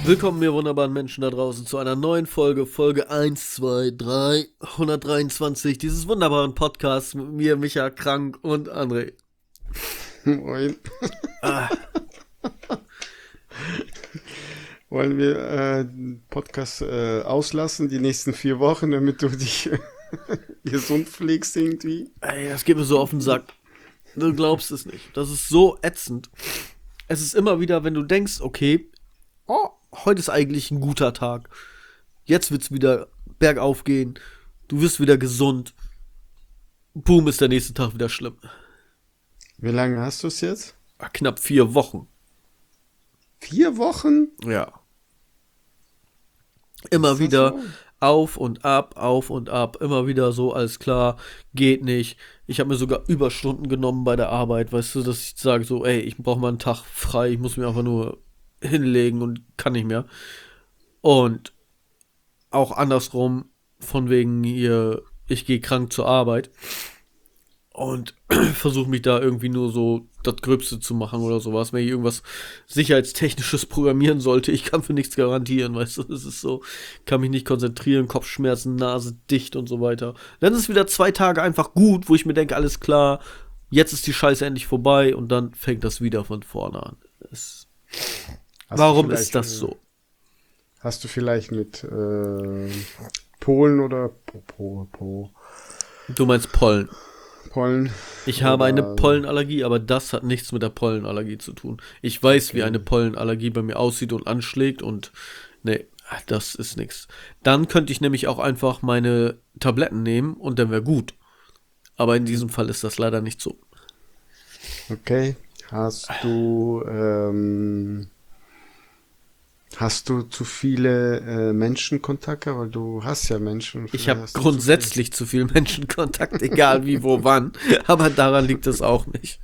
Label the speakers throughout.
Speaker 1: Willkommen, ihr wunderbaren Menschen da draußen, zu einer neuen Folge, Folge 1, 2, 3, 123 dieses wunderbaren Podcasts mit mir, Micha, Krank und André.
Speaker 2: Moin.
Speaker 1: Ah,
Speaker 2: Wollen wir den Podcast auslassen, die nächsten 4 Wochen, damit du dich gesund pflegst irgendwie?
Speaker 1: ey, das geht mir so auf den Sack. Du glaubst es nicht. Das ist so ätzend. Es ist immer wieder, wenn du denkst, okay, oh, heute ist eigentlich ein guter Tag. Jetzt wird's wieder bergauf gehen. Du wirst wieder gesund. Boom, ist der nächste Tag wieder schlimm.
Speaker 2: Wie lange hast du es jetzt?
Speaker 1: Knapp 4 Wochen.
Speaker 2: 4 Wochen?
Speaker 1: Ja. Immer
Speaker 2: Ist das
Speaker 1: wieder
Speaker 2: so?
Speaker 1: auf und ab, immer wieder so, alles klar, geht nicht. Ich habe mir sogar Überstunden genommen bei der Arbeit, weißt du, dass ich sage so, ey, ich brauche mal einen Tag frei, ich muss mir einfach nur hinlegen und kann nicht mehr. Und auch andersrum, von wegen hier, ich gehe krank zur Arbeit und versuche mich da irgendwie nur so das Gröbste zu machen oder sowas. Wenn ich irgendwas Sicherheitstechnisches programmieren sollte, ich kann für nichts garantieren, weißt du, es ist so, kann mich nicht konzentrieren, Kopfschmerzen, Nase dicht und so weiter. Dann ist es wieder 2 Tage einfach gut, wo ich mir denke, alles klar, jetzt ist die Scheiße endlich vorbei und dann fängt das wieder von vorne an.
Speaker 2: Hast
Speaker 1: Warum
Speaker 2: du
Speaker 1: ist
Speaker 2: vielleicht,
Speaker 1: das so?
Speaker 2: Hast du vielleicht mit Polen oder
Speaker 1: Du meinst Pollen.
Speaker 2: Pollen?
Speaker 1: Ich habe eine
Speaker 2: Oder-
Speaker 1: Pollenallergie, aber das hat nichts mit der Pollenallergie zu tun. Ich weiß, wie
Speaker 2: Okay.
Speaker 1: eine Pollenallergie bei mir aussieht und anschlägt und nee, das ist nichts. Dann könnte ich nämlich auch einfach meine Tabletten nehmen und dann wäre gut. Aber in diesem Fall ist das leider nicht so.
Speaker 2: Okay. Hast du zu viele Menschenkontakte? Weil du hast ja Menschen.
Speaker 1: Ich
Speaker 2: vielleicht
Speaker 1: habe
Speaker 2: hast du
Speaker 1: grundsätzlich zu viel Menschenkontakt, egal wie, wo, wann. Aber daran liegt es auch nicht.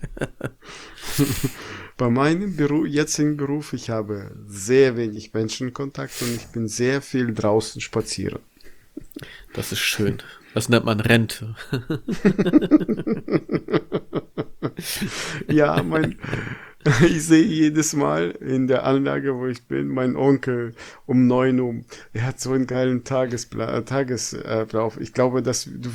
Speaker 2: Bei meinem jetzigen Beruf, ich habe sehr wenig Menschenkontakt und ich bin sehr viel draußen spazieren.
Speaker 1: Das ist schön. Das nennt man Rente.
Speaker 2: Ja, ich sehe jedes Mal in der Anlage, wo ich bin, mein Onkel um 9 Uhr. Er hat so einen geilen Tagesablauf. Ich glaube, dass du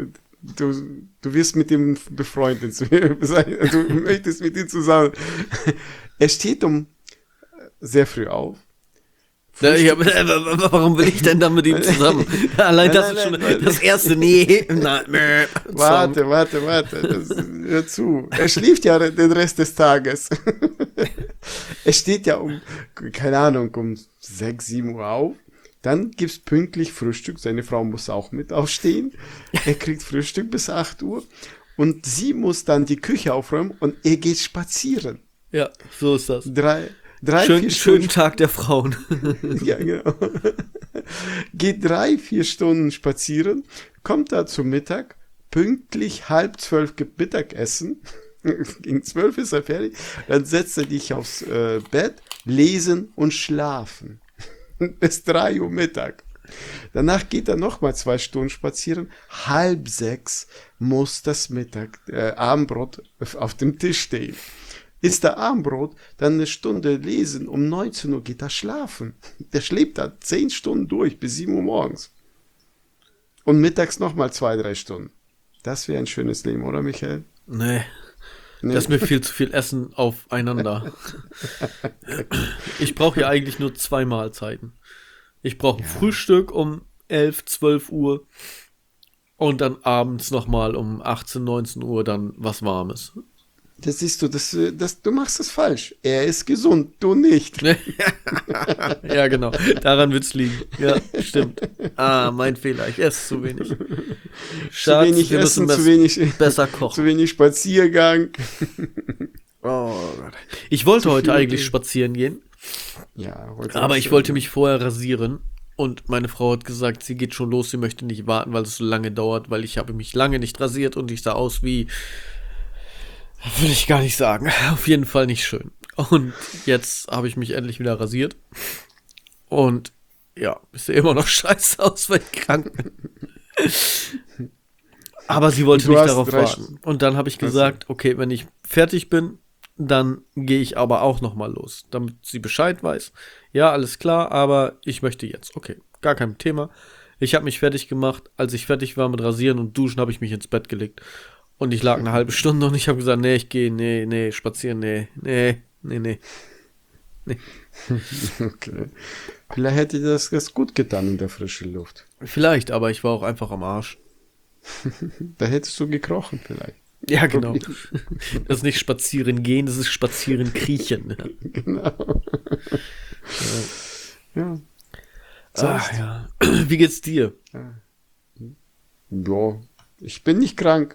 Speaker 2: wirst mit ihm befreundet sein. Du möchtest mit ihm zusammen. Er steht sehr früh auf.
Speaker 1: Ja, warum will ich denn dann mit ihm zusammen? Allein das ist schon das erste. Nee, nein,
Speaker 2: Warte. Hör zu. Er schläft ja den Rest des Tages. Er steht ja keine Ahnung, um 6, 7 Uhr auf. Dann gibt's pünktlich Frühstück. Seine Frau muss auch mit aufstehen. Er kriegt Frühstück bis 8 Uhr. Und sie muss dann die Küche aufräumen und er geht spazieren.
Speaker 1: Ja, so ist das.
Speaker 2: 4
Speaker 1: Schönen Tag der Frauen.
Speaker 2: Ja, genau. Geht 3, 4 Stunden spazieren, kommt da zum Mittag, pünktlich 11:30 gibt Mittagessen, gegen 12 ist er fertig, dann setzt er dich aufs Bett, lesen und schlafen. Bis 3 Uhr Mittag. Danach geht er nochmal 2 Stunden spazieren, 5:30 muss das Abendbrot auf dem Tisch stehen. Isst er Abendbrot, dann 1 Stunde lesen, um 19 Uhr geht er schlafen. Der schläft da 10 Stunden durch, bis 7 Uhr morgens. Und mittags nochmal 2, 3 Stunden. Das wäre ein schönes Leben, oder Michael?
Speaker 1: Nee,
Speaker 2: Nee.
Speaker 1: das ist mir viel zu viel Essen aufeinander. Ich brauche ja eigentlich nur 2 Mahlzeiten. Ich brauche ein Frühstück um 11, 12 Uhr und dann abends nochmal um 18, 19 Uhr dann was Warmes.
Speaker 2: Das siehst du, du machst es falsch. Er ist gesund, du nicht.
Speaker 1: Ja, genau. Daran wird's liegen. Ja, stimmt. Mein Fehler. Ich esse zu wenig.
Speaker 2: Zu
Speaker 1: Schatz,
Speaker 2: wenig
Speaker 1: wir
Speaker 2: Essen,
Speaker 1: müssen
Speaker 2: zu wenig,
Speaker 1: besser kochen.
Speaker 2: zu wenig Spaziergang.
Speaker 1: Oh Gott. Ich wollte heute
Speaker 2: viel
Speaker 1: eigentlich
Speaker 2: Idee.
Speaker 1: spazieren gehen,
Speaker 2: Ja, heute
Speaker 1: aber
Speaker 2: auch
Speaker 1: ich
Speaker 2: schön,
Speaker 1: wollte
Speaker 2: ja.
Speaker 1: mich vorher rasieren und meine Frau hat gesagt, sie geht schon los, sie möchte nicht warten, weil es so lange dauert, weil ich habe mich lange nicht rasiert und ich sah aus wie, würde ich gar nicht sagen, auf jeden Fall nicht schön. Und jetzt habe ich mich endlich wieder rasiert und ja, ich sehe immer noch scheiße aus, weil ich krank bin. Aber sie wollte
Speaker 2: Und du
Speaker 1: nicht
Speaker 2: hast
Speaker 1: darauf
Speaker 2: 3
Speaker 1: warten. Und dann habe ich gesagt, okay, wenn ich fertig bin, dann gehe ich aber auch nochmal los, damit sie Bescheid weiß. Ja, alles klar, aber ich möchte jetzt. Okay, gar kein Thema. Ich habe mich fertig gemacht. Als ich fertig war mit Rasieren und Duschen, habe ich mich ins Bett gelegt. Und ich lag eine halbe Stunde und ich habe gesagt, nee, ich gehe, nee, spazieren, nee.
Speaker 2: Okay. Vielleicht hätte dir das gut getan in der frischen Luft.
Speaker 1: Vielleicht, aber ich war auch einfach am Arsch.
Speaker 2: Da hättest du gekrochen vielleicht.
Speaker 1: Ja, genau. Das ist nicht spazieren gehen, das ist spazieren kriechen.
Speaker 2: Genau. Ja.
Speaker 1: Ach ja. Wie geht's dir?
Speaker 2: Ja, ich bin nicht krank.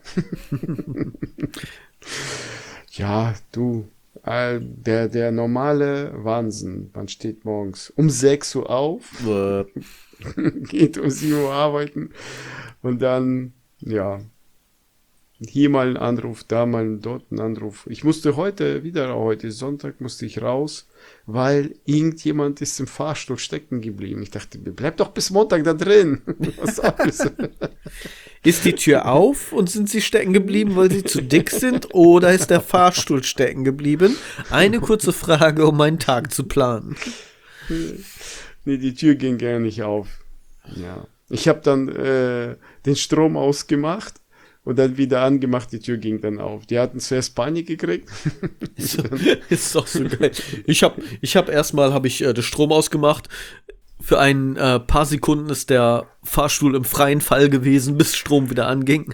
Speaker 2: Ja, du, der normale Wahnsinn. Man steht morgens um 6 Uhr auf, geht um 7 Uhr arbeiten und dann, ja, hier mal ein Anruf, da mal dort ein Anruf. Ich musste heute ist Sonntag, musste ich raus, weil irgendjemand ist im Fahrstuhl stecken geblieben. Ich dachte, bleib doch bis Montag da drin. Was alles?
Speaker 1: Ist die Tür auf und sind sie stecken geblieben, weil sie zu dick sind, oder ist der Fahrstuhl stecken geblieben? Eine kurze Frage, um meinen Tag zu planen.
Speaker 2: Nee, die Tür ging gar nicht auf. Ja. Ich habe dann den Strom ausgemacht und dann wieder angemacht, die Tür ging dann auf. Die hatten zuerst Panik gekriegt.
Speaker 1: Ist doch so geil. Ich hab erstmal den Strom ausgemacht. Für ein paar Sekunden ist der Fahrstuhl im freien Fall gewesen, bis Strom wieder anging.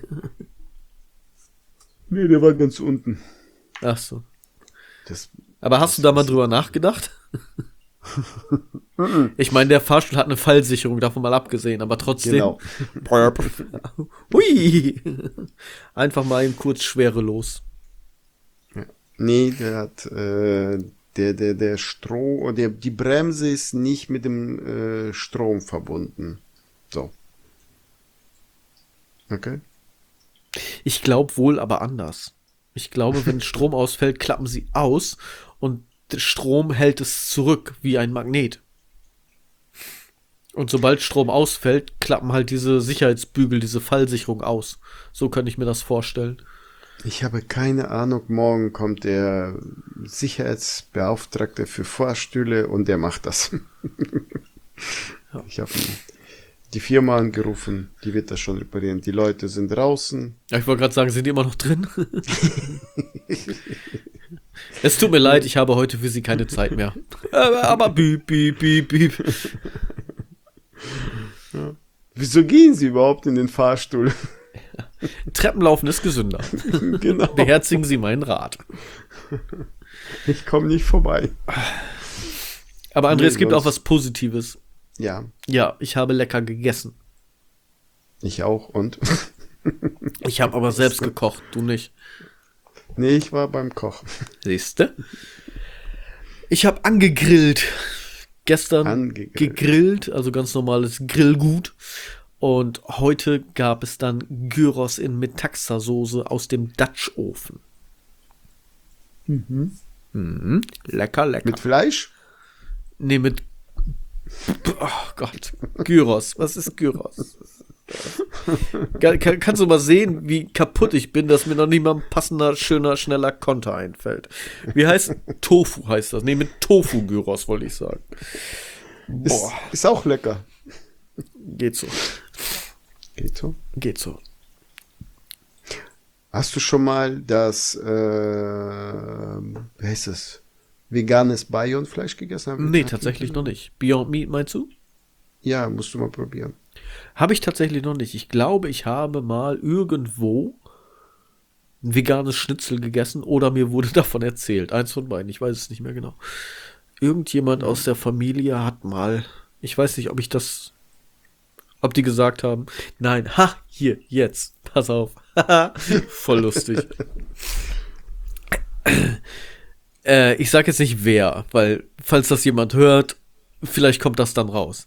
Speaker 2: Nee, der war ganz unten.
Speaker 1: Ach so. Aber hast du da mal drüber nachgedacht? Ich meine, der Fahrstuhl hat eine Fallsicherung, davon mal abgesehen, aber trotzdem. Genau. Hui! Einfach mal eben kurz schwerelos.
Speaker 2: Ja. Nee, der hat der Strom, die Bremse ist nicht mit dem Strom verbunden. So. Okay.
Speaker 1: Ich glaube wohl, aber anders. Ich glaube, wenn Strom ausfällt, klappen sie aus und der Strom hält es zurück wie ein Magnet. Und sobald Strom ausfällt, klappen halt diese Sicherheitsbügel, diese Fallsicherung aus. So könnte ich mir das vorstellen.
Speaker 2: Ich habe keine Ahnung. Morgen kommt der Sicherheitsbeauftragte für Fahrstühle und der macht das. Ja. Ich habe die Firma angerufen, die wird das schon reparieren. Die Leute sind draußen.
Speaker 1: Ja, ich wollte gerade sagen, sind die immer noch drin? Es tut mir leid, ich habe heute für Sie keine Zeit mehr. Aber piep, piep, piep, piep.
Speaker 2: Ja. Wieso gehen Sie überhaupt in den Fahrstuhl?
Speaker 1: Treppenlaufen ist gesünder.
Speaker 2: Genau.
Speaker 1: Beherzigen Sie meinen Rat.
Speaker 2: Ich komme nicht vorbei.
Speaker 1: Aber André, es gibt auch was Positives.
Speaker 2: Ja.
Speaker 1: Ja, ich habe lecker gegessen.
Speaker 2: Ich auch, und?
Speaker 1: Ich habe aber selbst gekocht, du nicht.
Speaker 2: Nee, ich war beim Kochen.
Speaker 1: Siehste? Ich habe angegrillt. Gestern gegrillt, also ganz normales Grillgut. Und heute gab es dann Gyros in Metaxa-Soße aus dem Dutch-Ofen. Mhm. Lecker.
Speaker 2: Mit Fleisch?
Speaker 1: Nee, mit... Oh Gott. Gyros. Was ist Gyros? Kannst du mal sehen, wie kaputt ich bin, dass mir noch nicht mal ein passender, schöner, schneller Konter einfällt. Wie heißt Tofu heißt das? Nee, mit Tofu-Gyros wollte ich sagen.
Speaker 2: Boah. Ist auch lecker.
Speaker 1: Geht so. Geht so.
Speaker 2: Hast du schon mal das, wie heißt das? Veganes Beyond-Fleisch gegessen?
Speaker 1: Nee, tatsächlich noch nicht. Beyond Meat meinst du?
Speaker 2: Ja, musst du mal probieren.
Speaker 1: Habe ich tatsächlich noch nicht. Ich glaube, ich habe mal irgendwo ein veganes Schnitzel gegessen oder mir wurde davon erzählt. Eins von beiden, ich weiß es nicht mehr genau. Irgendjemand aus der Familie hat mal, ich weiß nicht, ob die gesagt haben, nein, hier, jetzt, pass auf. Voll lustig. Ich sag jetzt nicht wer, weil, falls das jemand hört, vielleicht kommt das dann raus.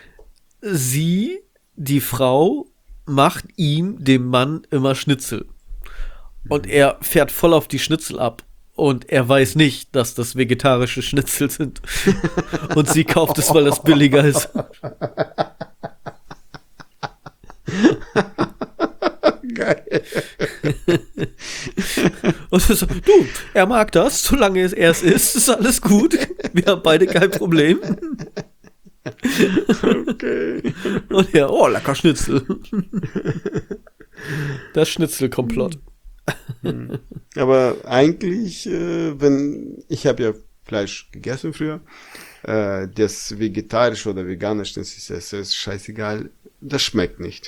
Speaker 1: Die Frau, macht dem Mann immer Schnitzel. Und er fährt voll auf die Schnitzel ab. Und er weiß nicht, dass das vegetarische Schnitzel sind. Und sie kauft es, weil das billiger ist.
Speaker 2: Geil.
Speaker 1: Und so, du, er mag das, solange er es ist alles gut. Wir haben beide kein Problem.
Speaker 2: Okay.
Speaker 1: Und ja, oh, lecker Schnitzel. Das Schnitzelkomplott.
Speaker 2: Aber eigentlich, ich habe ja Fleisch gegessen früher, das vegetarisch oder veganisch, das ist scheißegal, das schmeckt nicht.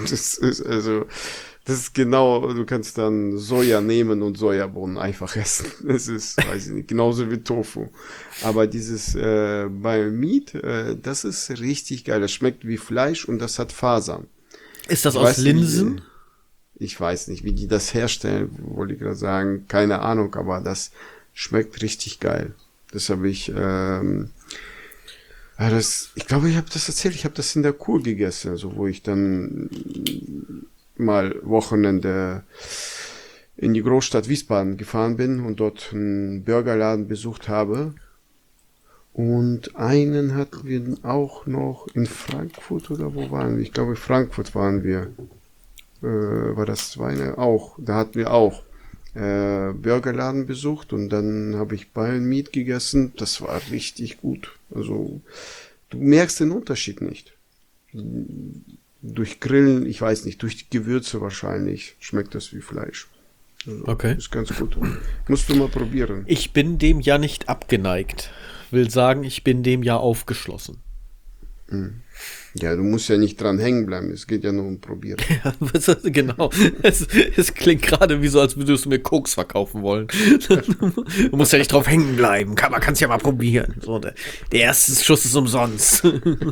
Speaker 2: Das ist genau, du kannst dann Soja nehmen und Sojabohnen einfach essen. Das ist, weiß ich nicht, genauso wie Tofu. Aber dieses bei Meat, das ist richtig geil. Das schmeckt wie Fleisch und das hat Fasern.
Speaker 1: Ist das
Speaker 2: Ich
Speaker 1: aus
Speaker 2: weiß nicht,
Speaker 1: Linsen?
Speaker 2: Ich weiß nicht, wie die das herstellen, wollte ich gerade sagen. Keine Ahnung, aber das schmeckt richtig geil. Das habe ich, ich glaube, ich habe das erzählt, ich habe das in der Kur gegessen, also wo ich dann mal Wochenende in die Großstadt Wiesbaden gefahren bin und dort einen Burgerladen besucht habe. Und einen hatten wir auch noch in Frankfurt oder wo waren wir? Ich glaube, in Frankfurt waren wir. War das eine auch. Da hatten wir auch Burgerladen besucht und dann habe ich Bayern Meat gegessen. Das war richtig gut. Also du merkst den Unterschied nicht. Durch Grillen, ich weiß nicht, durch die Gewürze wahrscheinlich schmeckt das wie Fleisch. Also,
Speaker 1: Okay.
Speaker 2: ist ganz gut. Musst du mal probieren.
Speaker 1: Ich bin dem ja nicht abgeneigt. Will sagen, ich bin dem ja aufgeschlossen.
Speaker 2: Ja, du musst ja nicht dran hängen bleiben. Es geht ja nur um Probieren.
Speaker 1: Ja, genau. Es klingt gerade wie so, als würdest du mir Koks verkaufen wollen. Du musst ja nicht drauf hängen bleiben. Man kann es ja mal probieren. So, der erste Schuss ist umsonst.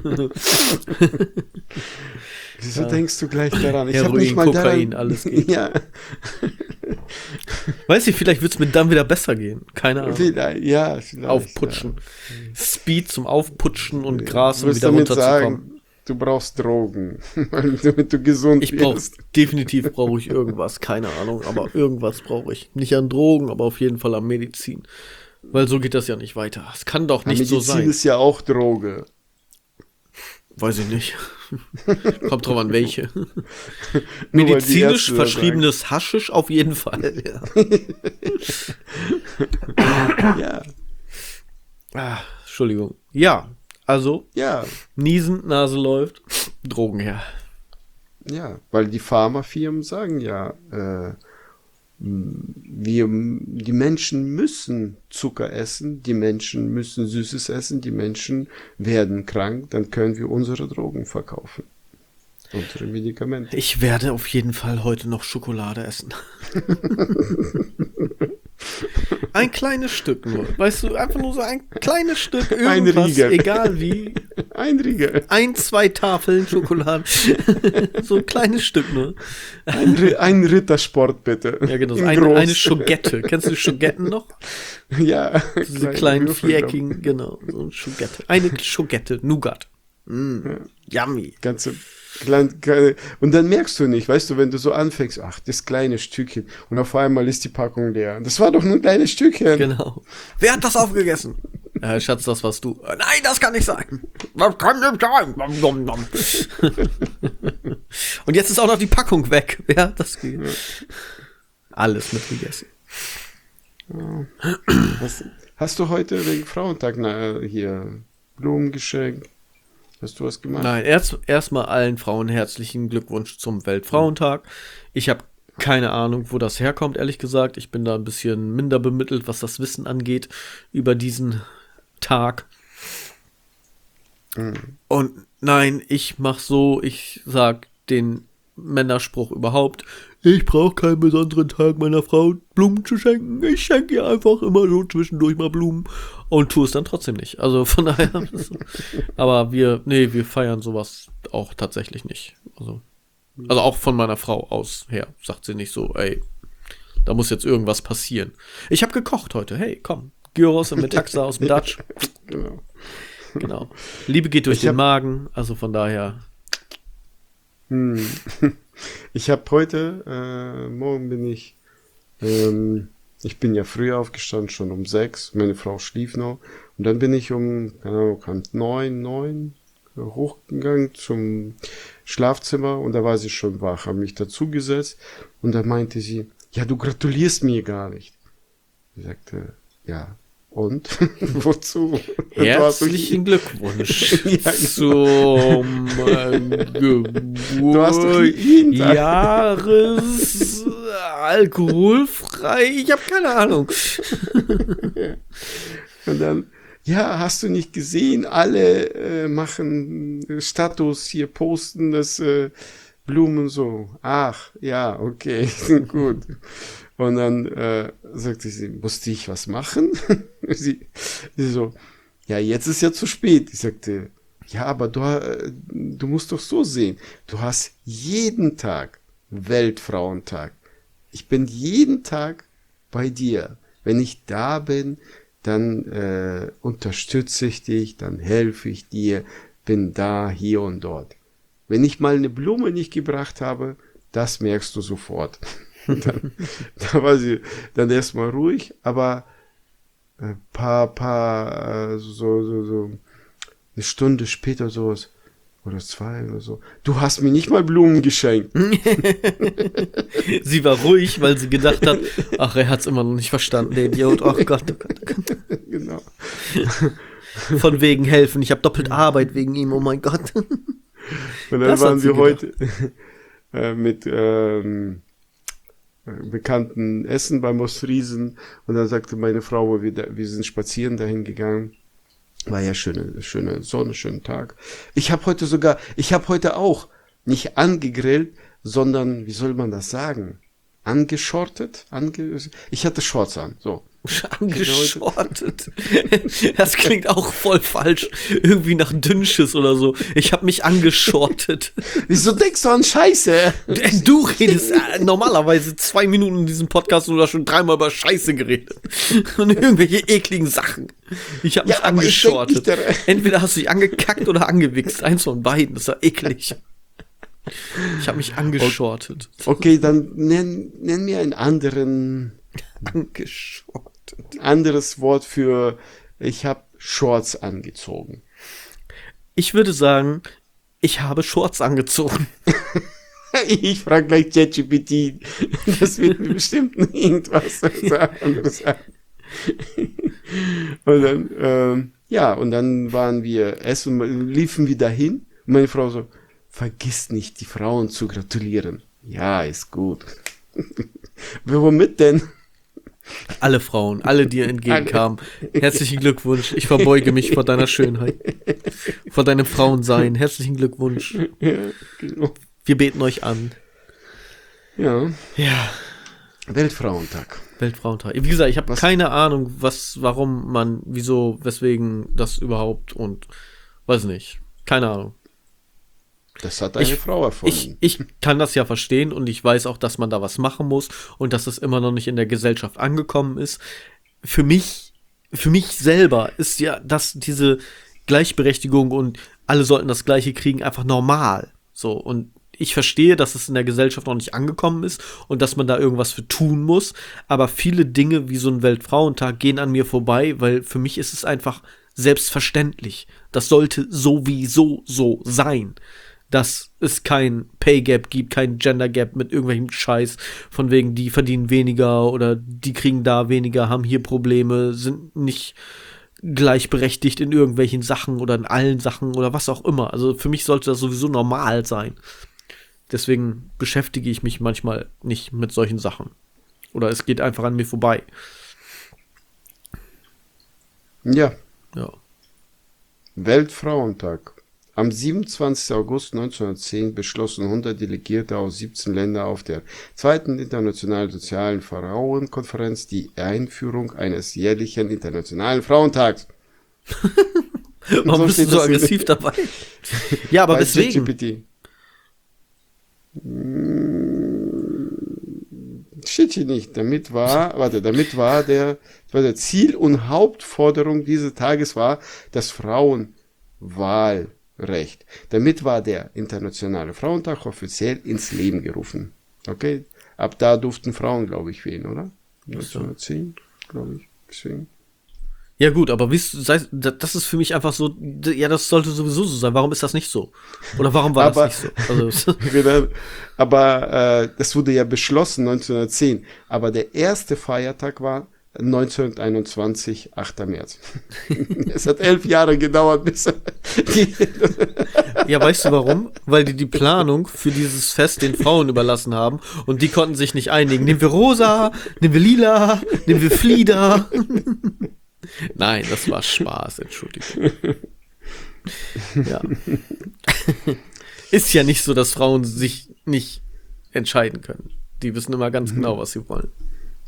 Speaker 2: Wieso denkst du gleich daran? Ich habe
Speaker 1: Heroin,
Speaker 2: nicht mal
Speaker 1: Kokain,
Speaker 2: daran.
Speaker 1: alles geht.
Speaker 2: Ja,
Speaker 1: Weiß ich, vielleicht wird es mir dann wieder besser gehen. Keine Ahnung.
Speaker 2: vielleicht.
Speaker 1: Aufputschen. Speed zum Aufputschen und Gras,
Speaker 2: Du
Speaker 1: um
Speaker 2: willst
Speaker 1: wieder
Speaker 2: damit
Speaker 1: runterzukommen.
Speaker 2: sagen, du brauchst Drogen, damit du gesund
Speaker 1: Ich brauche,
Speaker 2: wirst.
Speaker 1: definitiv brauche ich irgendwas, keine Ahnung, aber irgendwas brauche ich. Nicht an Drogen, aber auf jeden Fall an Medizin. Weil so geht das ja nicht weiter. Es kann doch nicht so
Speaker 2: Medizin
Speaker 1: sein.
Speaker 2: ist ja auch Droge.
Speaker 1: Weiß ich nicht. Kommt drauf an, welche.
Speaker 2: Nur weil die
Speaker 1: Medizinisch
Speaker 2: Ärzte das
Speaker 1: verschriebenes Haschisch auf jeden Fall. Ja.
Speaker 2: sagen. Ja,
Speaker 1: Ah, Entschuldigung. Ja, also
Speaker 2: ja,
Speaker 1: niesen, Nase läuft, Drogen her.
Speaker 2: ja, weil die Pharmafirmen sagen ja, die Menschen müssen Zucker essen, die Menschen müssen Süßes essen, die Menschen werden krank, dann können wir unsere Drogen verkaufen. Unsere Medikamente.
Speaker 1: Ich werde auf jeden Fall heute noch Schokolade essen. Ein kleines Stück nur. Weißt du, einfach nur so ein kleines Stück irgendwas,
Speaker 2: Riegel.
Speaker 1: egal wie.
Speaker 2: Ein Riegel.
Speaker 1: 2 Tafeln Schokolade. So ein kleines Stück nur.
Speaker 2: Ein Rittersport, bitte.
Speaker 1: Ja, genau.
Speaker 2: In
Speaker 1: Eine
Speaker 2: groß.
Speaker 1: Schougette. Kennst du Schogetten noch?
Speaker 2: Ja.
Speaker 1: Diese kleinen viereckigen, genau. So eine Schougette. Eine Schougette, Nougat. Yummy.
Speaker 2: Ganze und dann merkst du nicht, weißt du, wenn du so anfängst, ach, das kleine Stückchen und auf einmal ist die Packung leer. Das war doch nur ein kleines Stückchen.
Speaker 1: Genau. Wer hat das aufgegessen? Schatz, das warst du. Nein, das kann nicht sein. Das kann nicht sein. Nom, nom, nom. Und jetzt ist auch noch die Packung weg. Wer hat das gegessen? Alles mitgegessen.
Speaker 2: Hast du heute wegen Frauentag hier Blumen geschenkt? Hast du was gemacht?
Speaker 1: Nein, erstmal allen Frauen herzlichen Glückwunsch zum Weltfrauentag. Ich habe keine Ahnung, wo das herkommt, ehrlich gesagt. Ich bin da ein bisschen minder bemittelt, was das Wissen angeht über diesen Tag. Und nein, ich sag den Männerspruch überhaupt. Ich brauche keinen besonderen Tag meiner Frau Blumen zu schenken. Ich schenke ihr einfach immer so zwischendurch mal Blumen und tue es dann trotzdem nicht. Also von daher. Aber wir feiern sowas auch tatsächlich nicht. Also auch von meiner Frau aus her sagt sie nicht so, ey, da muss jetzt irgendwas passieren. Ich habe gekocht heute. Hey, komm, Gyros und Metaxa aus dem Dutch. Genau. Liebe geht durch den Magen. Also von daher.
Speaker 2: Ich habe heute, morgen bin ich bin ja früher aufgestanden, schon um 6, meine Frau schlief noch und dann bin ich um 9 hochgegangen zum Schlafzimmer und da war sie schon wach, habe mich dazugesetzt und da meinte sie, ja, du gratulierst mir gar nicht. Ich sagte, ja, und? Wozu?
Speaker 1: Herzlichen Glückwunsch
Speaker 2: Ja,
Speaker 1: zum
Speaker 2: Du hast doch jeden Tag.
Speaker 1: Jahres alkoholfrei. Ich habe keine Ahnung.
Speaker 2: Und dann, ja, hast du nicht gesehen, alle machen Status hier, posten das Blumen so. Ach, ja, okay, gut. Und dann sagte sie, musste ich was machen? sie so, ja, jetzt ist ja zu spät. Ich sagte, ja, aber du musst doch so sehen. Du hast jeden Tag Weltfrauentag. Ich bin jeden Tag bei dir. Wenn ich da bin, dann unterstütze ich dich, dann helfe ich dir, bin da, hier und dort. Wenn ich mal eine Blume nicht gebracht habe, das merkst du sofort. Dann, da war sie dann erstmal ruhig, aber so eine Stunde später sowas, oder 2 oder so, du hast mir nicht mal Blumen geschenkt.
Speaker 1: Sie war ruhig, weil sie gedacht hat, ach, er hat's immer noch nicht verstanden, der Idiot. Oh Gott, oh Gott, oh Gott.
Speaker 2: Genau.
Speaker 1: Von wegen helfen, ich habe doppelt Arbeit wegen ihm, oh mein Gott.
Speaker 2: Und dann
Speaker 1: Das
Speaker 2: waren
Speaker 1: hat sie
Speaker 2: wir heute mit bekannten Essen beim Ostfriesen und dann sagte meine Frau, wir sind spazieren dahin gegangen. War ja schöne Sonne, schönen Tag. Ich habe heute auch nicht angegrillt, sondern, wie soll man das sagen? Angeschortet? Ich hatte Shorts an, so.
Speaker 1: Angeschortet. Das klingt auch voll falsch. Irgendwie nach Dünnschiss oder so. Ich habe mich angeschortet.
Speaker 2: Wieso denkst du an Scheiße?
Speaker 1: Du redest normalerweise 2 Minuten in diesem Podcast und du hast schon 3-mal über Scheiße geredet. Und irgendwelche ekligen Sachen. Ich habe mich angeschortet. Entweder hast du dich angekackt oder angewichst. Eins von beiden. Das war eklig. Ich habe mich angeschortet.
Speaker 2: Okay, dann nenn mir einen anderes Wort für ich habe Shorts angezogen.
Speaker 1: Ich würde sagen, ich habe Shorts angezogen.
Speaker 2: Ich frage gleich ChatGPT. Das wird mir bestimmt irgendwas anderes sagen. Und dann, und dann waren wir essen und liefen wir dahin. Und meine Frau so, vergiss nicht, die Frauen zu gratulieren. Ja, ist gut. Womit denn?
Speaker 1: Alle Frauen, alle dir entgegenkamen. Herzlichen Glückwunsch. Ich verbeuge mich vor deiner Schönheit. Vor deinem Frauensein. Herzlichen Glückwunsch.
Speaker 2: Ja, genau.
Speaker 1: Wir beten euch an.
Speaker 2: Ja.
Speaker 1: Ja.
Speaker 2: Weltfrauentag.
Speaker 1: Weltfrauentag. Wie gesagt, ich habe keine Ahnung, warum man, wieso, weswegen das überhaupt und weiß nicht. Keine Ahnung.
Speaker 2: Das hat eine Frau erfunden.
Speaker 1: Ich kann das ja verstehen und ich weiß auch, dass man da was machen muss und dass es immer noch nicht in der Gesellschaft angekommen ist. Für mich selber ist ja diese Gleichberechtigung und alle sollten das Gleiche kriegen einfach normal. So, und ich verstehe, dass es in der Gesellschaft noch nicht angekommen ist und dass man da irgendwas für tun muss, aber viele Dinge wie so ein Weltfrauentag gehen an mir vorbei, weil für mich ist es einfach selbstverständlich. Das sollte sowieso so sein. Dass es kein Pay Gap gibt, kein Gender Gap mit irgendwelchem Scheiß, von wegen, die verdienen weniger oder die kriegen da weniger, haben hier Probleme, sind nicht gleichberechtigt in irgendwelchen Sachen oder in allen Sachen oder was auch immer. Also für mich sollte das sowieso normal sein. Deswegen beschäftige ich mich manchmal nicht mit solchen Sachen. Oder es geht einfach an mir vorbei.
Speaker 2: Ja.
Speaker 1: Ja.
Speaker 2: Weltfrauentag. Am 27. August 1910 beschlossen 100 Delegierte aus 17 Ländern auf der 2. Internationalen Sozialen Frauenkonferenz die Einführung eines jährlichen Internationalen Frauentags.
Speaker 1: Warum bist du so aggressiv dabei? Ja, aber weswegen?
Speaker 2: Steht hier nicht. Damit war der Ziel und Hauptforderung dieses Tages war das Frauenwahlrecht. Damit war der Internationale Frauentag offiziell ins Leben gerufen. Okay? Ab da durften Frauen, glaube ich, wählen, oder? 1910, glaube ich. Deswegen.
Speaker 1: Ja gut, aber das ist für mich einfach so, ja, das sollte sowieso so sein. Warum ist das nicht so? Oder warum war
Speaker 2: Aber,
Speaker 1: das nicht so? Also,
Speaker 2: das wurde ja beschlossen 1910. Aber der erste Feiertag war 1921, 8. März. Es hat 11 Jahre gedauert, bis
Speaker 1: ja, weißt du warum? Weil die Planung für dieses Fest den Frauen überlassen haben und die konnten sich nicht einigen. Nehmen wir rosa, nehmen wir lila, nehmen wir Flieder. Nein, das war Spaß, Entschuldigung. Ja. Ist ja nicht so, dass Frauen sich nicht entscheiden können. Die wissen immer ganz genau, was sie wollen.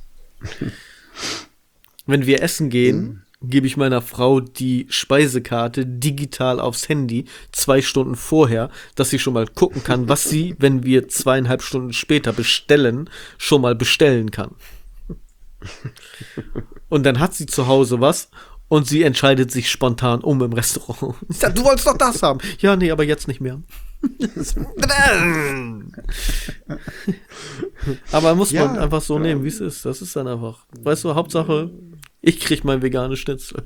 Speaker 1: Wenn wir essen gehen, gebe ich meiner Frau die Speisekarte digital aufs Handy 2 Stunden vorher, dass sie schon mal gucken kann, was sie, wenn wir 2,5 Stunden später bestellen, schon mal bestellen kann. Und dann hat sie zu Hause was und sie entscheidet sich spontan im Restaurant. Ich sag, du wolltest doch das haben. Ja, nee, aber jetzt nicht mehr. Aber muss man einfach so nehmen, wie es ist. Das ist dann einfach, weißt du, Hauptsache, ich krieg mein veganes Schnitzel.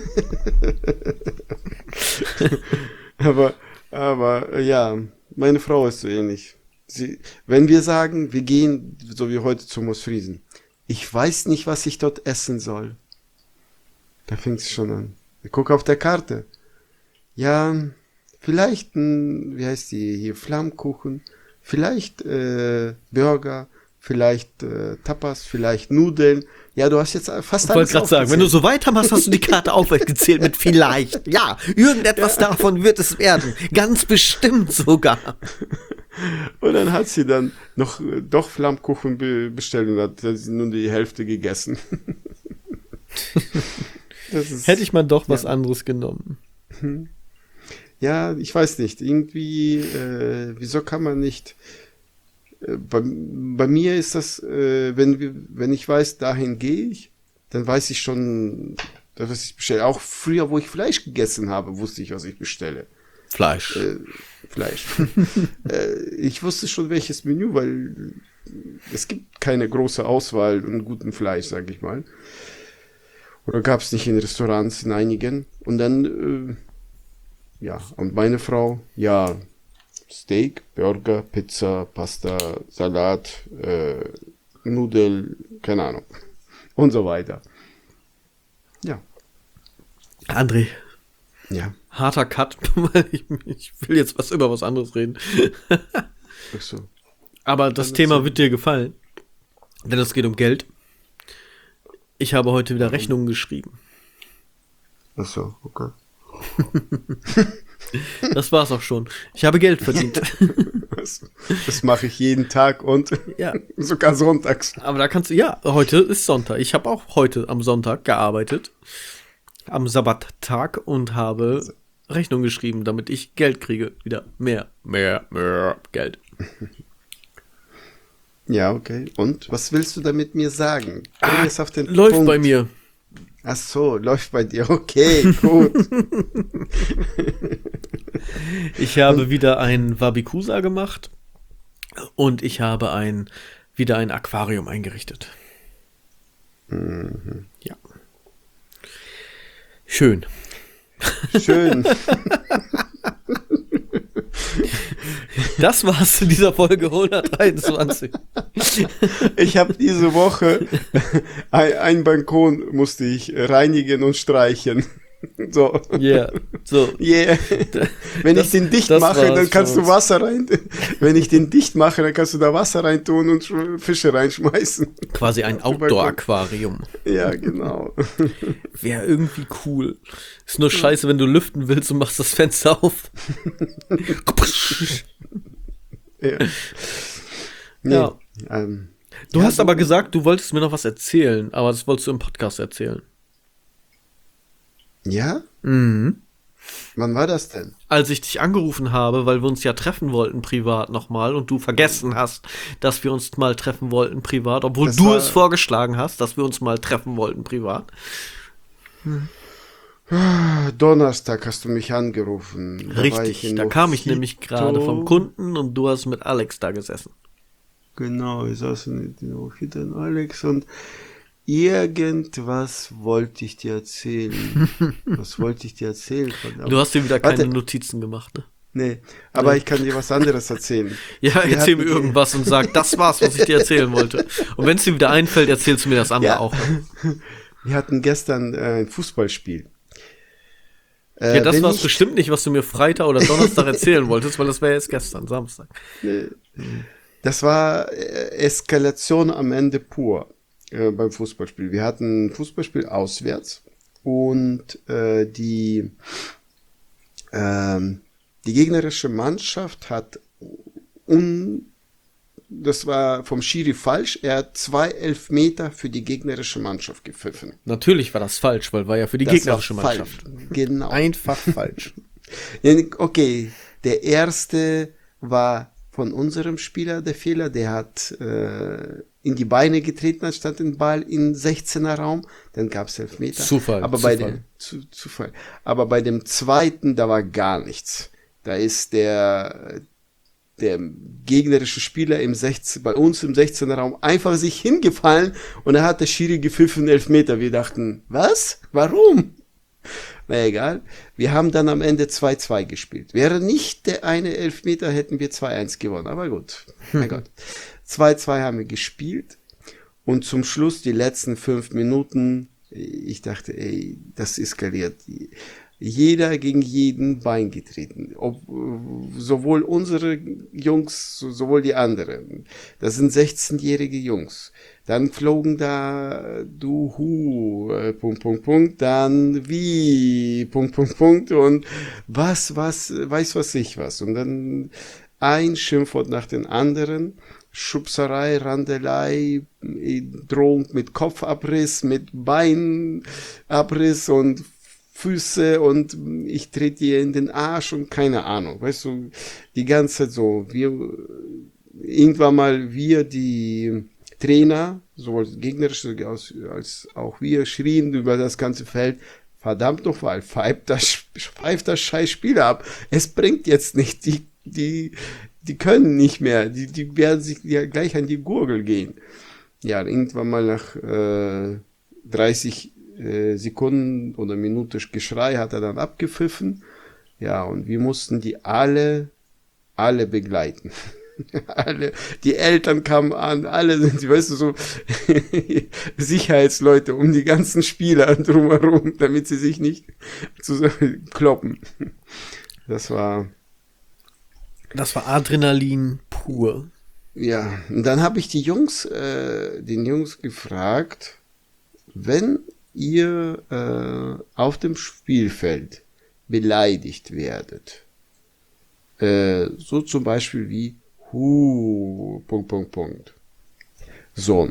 Speaker 2: aber ja, meine Frau ist so ähnlich. Wenn wir sagen, wir gehen, so wie heute zu Mosfriesen, ich weiß nicht, was ich dort essen soll. Da fängt es schon an. Ich gucke auf der Karte. Ja, vielleicht wie heißt die hier, Flammkuchen, vielleicht Burger, vielleicht Tapas, vielleicht Nudeln. Ja, du hast jetzt fast
Speaker 1: alles. Ich wollte gerade sagen, wenn du so weitermachst, hast du die Karte aufgezählt mit vielleicht. Ja, irgendetwas davon wird es werden. Ganz bestimmt sogar.
Speaker 2: Und dann hat sie dann noch doch Flammkuchen bestellt und hat nur die Hälfte gegessen.
Speaker 1: Hätte ich mal doch was anderes genommen.
Speaker 2: Ja, ich weiß nicht. Irgendwie, wieso kann man nicht... Bei mir ist das, wenn ich weiß, dahin gehe ich, dann weiß ich schon, was ich bestelle. Auch früher, wo ich Fleisch gegessen habe, wusste ich, was ich bestelle.
Speaker 1: Fleisch.
Speaker 2: Ich wusste schon, welches Menü, weil es gibt keine große Auswahl an gutem Fleisch, sag ich mal. Oder gab es nicht in Restaurants, in einigen. Und dann, und meine Frau, Steak, Burger, Pizza, Pasta, Salat, Nudel, keine Ahnung. Und so weiter. Ja.
Speaker 1: André.
Speaker 2: Ja.
Speaker 1: Harter Cut, weil ich will jetzt über was anderes reden.
Speaker 2: Ach so.
Speaker 1: Aber das Thema wird dir gefallen. Denn es geht um Geld. Ich habe heute wieder Rechnungen geschrieben.
Speaker 2: Ach so, okay.
Speaker 1: Das war's auch schon. Ich habe Geld verdient.
Speaker 2: Das mache ich jeden Tag und sogar sonntags.
Speaker 1: Aber da kannst du, heute ist Sonntag. Ich habe auch heute am Sonntag gearbeitet. Am Sabbattag und habe Rechnung geschrieben, damit ich Geld kriege. Wieder mehr Geld.
Speaker 2: Ja, okay. Und was willst du damit mir sagen? Bring es auf den
Speaker 1: läuft
Speaker 2: Punkt.
Speaker 1: Bei mir.
Speaker 2: Ach so, läuft bei dir. Okay, gut.
Speaker 1: Ich habe wieder ein Wabikusa gemacht und ich habe wieder ein Aquarium eingerichtet.
Speaker 2: Mhm.
Speaker 1: Ja. Schön. Das war's in dieser Folge 123.
Speaker 2: Ich habe diese Woche ein Balkon musste ich reinigen und streichen. So.
Speaker 1: Yeah. So.
Speaker 2: Yeah. Wenn ich den dicht mache, dann kannst du Wasser rein. Wenn ich den dicht mache, dann kannst du da Wasser rein tun und Fische reinschmeißen.
Speaker 1: Quasi ein Outdoor-Aquarium.
Speaker 2: Ja, genau.
Speaker 1: Wäre irgendwie cool. Ist nur scheiße, wenn du lüften willst und machst das Fenster auf.
Speaker 2: Ja. Nee,
Speaker 1: ja. Du hast aber gesagt, du wolltest mir noch was erzählen, aber das wolltest du im Podcast erzählen.
Speaker 2: Ja?
Speaker 1: Mhm.
Speaker 2: Wann war das denn?
Speaker 1: Als ich dich angerufen habe, weil wir uns ja treffen wollten privat nochmal und du vergessen hast, dass wir uns mal treffen wollten privat, obwohl du es vorgeschlagen hast, dass wir uns mal treffen wollten privat.
Speaker 2: Donnerstag hast du mich angerufen.
Speaker 1: Richtig, da kam ich nämlich gerade vom Kunden und du hast mit Alex da gesessen.
Speaker 2: Genau, ich saß mit Mojito und Alex und Irgendwas wollte ich dir erzählen. Was wollte ich dir erzählen? Verdammt.
Speaker 1: Du hast dir wieder keine
Speaker 2: Warte.
Speaker 1: Notizen gemacht, ne?
Speaker 2: Nee, aber ich kann dir was anderes erzählen.
Speaker 1: Ja,
Speaker 2: Wir
Speaker 1: erzähl mir
Speaker 2: hatten-
Speaker 1: irgendwas und sag, das war's, was ich dir erzählen wollte. Und wenn es dir wieder einfällt, erzählst du mir das andere
Speaker 2: Ja.
Speaker 1: auch.
Speaker 2: Wir hatten gestern ein Fußballspiel.
Speaker 1: Ja, das
Speaker 2: wenn
Speaker 1: war's
Speaker 2: nicht-
Speaker 1: bestimmt nicht, was du mir Freitag oder Donnerstag erzählen wolltest, weil das wäre jetzt gestern, Samstag.
Speaker 2: Das war Eskalation am Ende pur beim Fußballspiel. Wir hatten ein Fußballspiel auswärts und die gegnerische Mannschaft hat das war vom Schiri falsch. Er hat 2 Elfmeter für die gegnerische Mannschaft gepfiffen.
Speaker 1: Natürlich war das falsch, weil war ja für die
Speaker 2: Das
Speaker 1: gegnerische
Speaker 2: war
Speaker 1: Mannschaft.
Speaker 2: falsch. Genau.
Speaker 1: Einfach falsch.
Speaker 2: Ja, okay, der erste war von unserem Spieler der Fehler. Der hat in die Beine getreten, anstatt den Ball in 16er Raum. Dann gab es Elfmeter.
Speaker 1: Zufall,
Speaker 2: Aber bei
Speaker 1: Zufall.
Speaker 2: dem Zufall. Aber bei dem zweiten, da war gar nichts. Da ist der gegnerische Spieler bei uns im 16er Raum einfach sich hingefallen und da hat der Schiri gepfiffen 11 Meter. Wir dachten, was? Warum? Na egal. Wir haben dann am Ende 2-2 gespielt. Wäre nicht der eine Elfmeter, hätten wir 2-1 gewonnen. Aber gut. Mein Gott. 2-2 haben wir gespielt und zum Schluss die letzten 5 Minuten, ich dachte, ey, das eskaliert. Jeder gegen jeden Bein getreten. Sowohl unsere Jungs, sowohl die anderen. Das sind 16-jährige Jungs. Dann flogen da dann wie, und weiß ich. Und dann ein Schimpfwort nach den anderen. Schubserei, Randelei, Drohung mit Kopfabriss, mit Beinabriss und Füße und ich trete dir in den Arsch und keine Ahnung, weißt du, die ganze Zeit so, wir die Trainer, sowohl gegnerische als auch wir, schrien über das ganze Feld, verdammt nochmal, pfeift das scheiß Spiel ab, es bringt jetzt nicht, die können nicht mehr, die werden sich ja gleich an die Gurgel gehen. Ja, irgendwann mal nach 30 Sekunden oder Minute Geschrei hat er dann abgepfiffen. Ja, und wir mussten die alle begleiten. Alle, die Eltern kamen an, alle sind, weißt du, so Sicherheitsleute um die ganzen Spieler drumherum, damit sie sich nicht kloppen. Das war
Speaker 1: Adrenalin pur.
Speaker 2: Ja, und dann habe ich den Jungs gefragt, wenn ihr auf dem Spielfeld beleidigt werdet, so zum Beispiel wie So.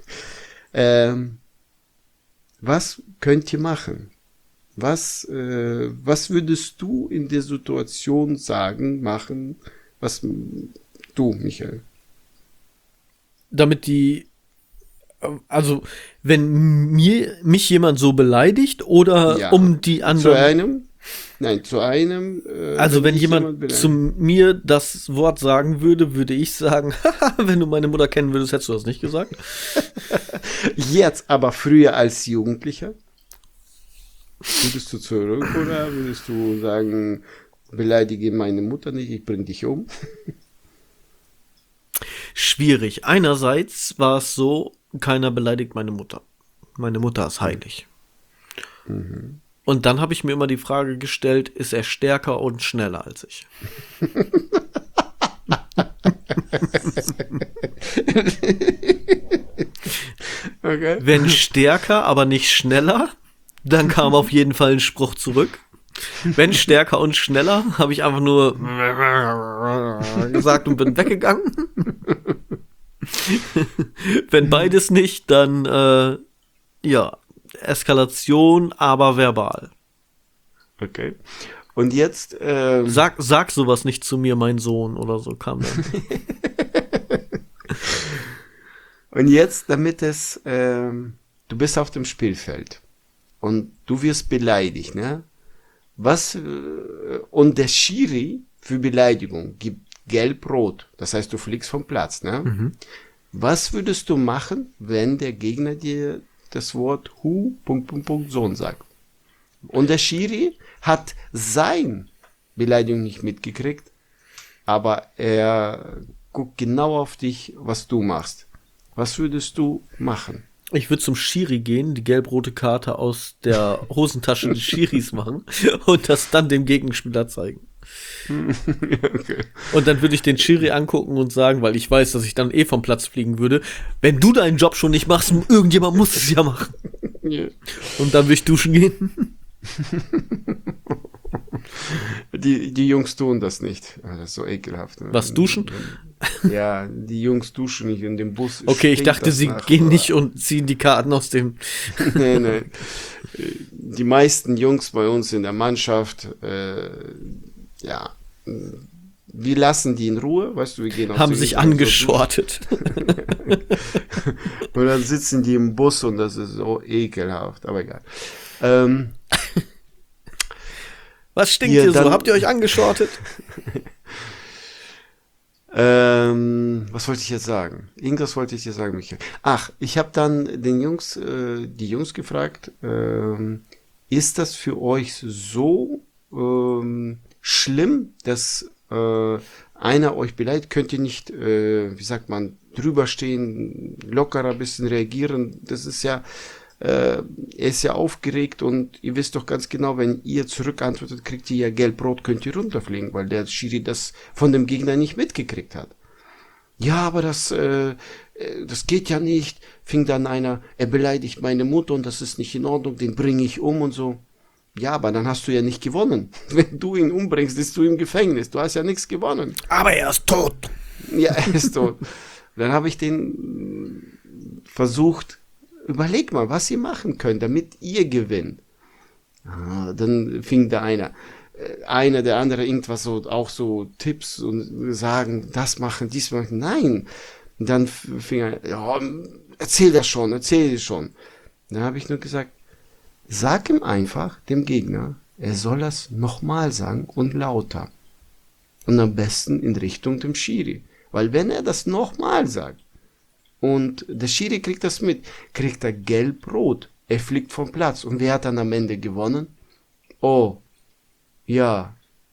Speaker 2: Was könnt ihr machen? Was würdest du in der Situation machen? Was du, Michael?
Speaker 1: Damit also, wenn mich jemand so beleidigt oder
Speaker 2: Ja.
Speaker 1: um die anderen.
Speaker 2: Zu einem.
Speaker 1: Also, wenn
Speaker 2: mich
Speaker 1: jemand
Speaker 2: beleidigt.
Speaker 1: zu mir das Wort sagen würde, würde ich sagen, wenn du meine Mutter kennen würdest, hättest du das nicht gesagt.
Speaker 2: Jetzt aber früher als Jugendlicher? Würdest du zurück oder würdest du sagen, beleidige meine Mutter nicht, ich bring dich um?
Speaker 1: Schwierig. Einerseits war es so, keiner beleidigt meine Mutter. Meine Mutter ist heilig. Und dann habe ich mir immer die Frage gestellt, ist er stärker und schneller als ich?
Speaker 2: Okay.
Speaker 1: Wenn stärker, aber nicht schneller, dann kam auf jeden Fall ein Spruch zurück. Wenn stärker und schneller, habe ich einfach nur gesagt und bin weggegangen. Wenn beides nicht, dann Eskalation, aber verbal.
Speaker 2: Okay. Und jetzt,
Speaker 1: Sag sowas nicht zu mir, mein Sohn, oder so kam dann.
Speaker 2: und jetzt, damit du bist auf dem Spielfeld und du wirst beleidigt, ne? Und der Schiri für Beleidigung gibt gelb-rot. Das heißt, du fliegst vom Platz, ne? Was würdest du machen, wenn der Gegner dir das Wort Sohn sagt. Und der Schiri hat sein Beleidigung nicht mitgekriegt, aber er guckt genau auf dich, was du machst. Was würdest du machen?
Speaker 1: Ich würde zum Schiri gehen, die gelb-rote Karte aus der Hosentasche des Schiris machen und das dann dem Gegenspieler zeigen.
Speaker 2: Okay.
Speaker 1: Und dann würde ich den Schiri angucken und sagen, weil ich weiß, dass ich dann vom Platz fliegen würde, wenn du deinen Job schon nicht machst, irgendjemand muss es ja machen.
Speaker 2: Yeah.
Speaker 1: Und dann würde ich duschen gehen.
Speaker 2: Die Jungs tun das nicht. Das ist so ekelhaft.
Speaker 1: Was, duschen?
Speaker 2: Ja, die Jungs duschen nicht in dem Bus.
Speaker 1: Okay, ich dachte, sie gehen nicht und ziehen die Karten aus dem...
Speaker 2: Nee. Die meisten Jungs bei uns in der Mannschaft, ja, wir lassen die in Ruhe, weißt du, wir gehen auf
Speaker 1: haben sich angeschortet.
Speaker 2: Und dann sitzen die im Bus und das ist so ekelhaft, aber egal.
Speaker 1: Was stinkt hier so? Habt ihr euch angeschortet?
Speaker 2: Was wollte ich jetzt sagen? Irgendwas wollte ich dir sagen, Michael. Ach, ich habe dann die Jungs gefragt, ist das für euch so schlimm, dass einer euch beleidigt? Könnt ihr nicht, wie sagt man, drüber stehen, lockerer ein bisschen reagieren? Das ist ja, er ist ja aufgeregt und ihr wisst doch ganz genau, wenn ihr zurückantwortet, kriegt ihr ja gelb-rot, könnt ihr runterfliegen, weil der Schiri das von dem Gegner nicht mitgekriegt hat. Ja, aber das geht ja nicht, fing dann einer, er beleidigt meine Mutter und das ist nicht in Ordnung, den bringe ich um und so. Ja, aber dann hast du ja nicht gewonnen. Wenn du ihn umbringst, bist du im Gefängnis, du hast ja nichts gewonnen.
Speaker 1: Aber er ist tot.
Speaker 2: Ja, er ist tot. Dann habe ich den versucht, überleg mal, was ihr machen könnt, damit ihr gewinnt. Dann fing da einer, der andere irgendwas so, auch so Tipps und sagen, das machen, dies machen. Nein. Und dann fing er, ja, erzähl das schon. Dann habe ich nur gesagt, sag ihm einfach, dem Gegner, er soll das nochmal sagen und lauter. Und am besten in Richtung dem Schiri. Weil wenn er das nochmal sagt, und der Schiri kriegt das mit, kriegt er gelb-rot. Er fliegt vom Platz. Und wer hat dann am Ende gewonnen? Oh ja,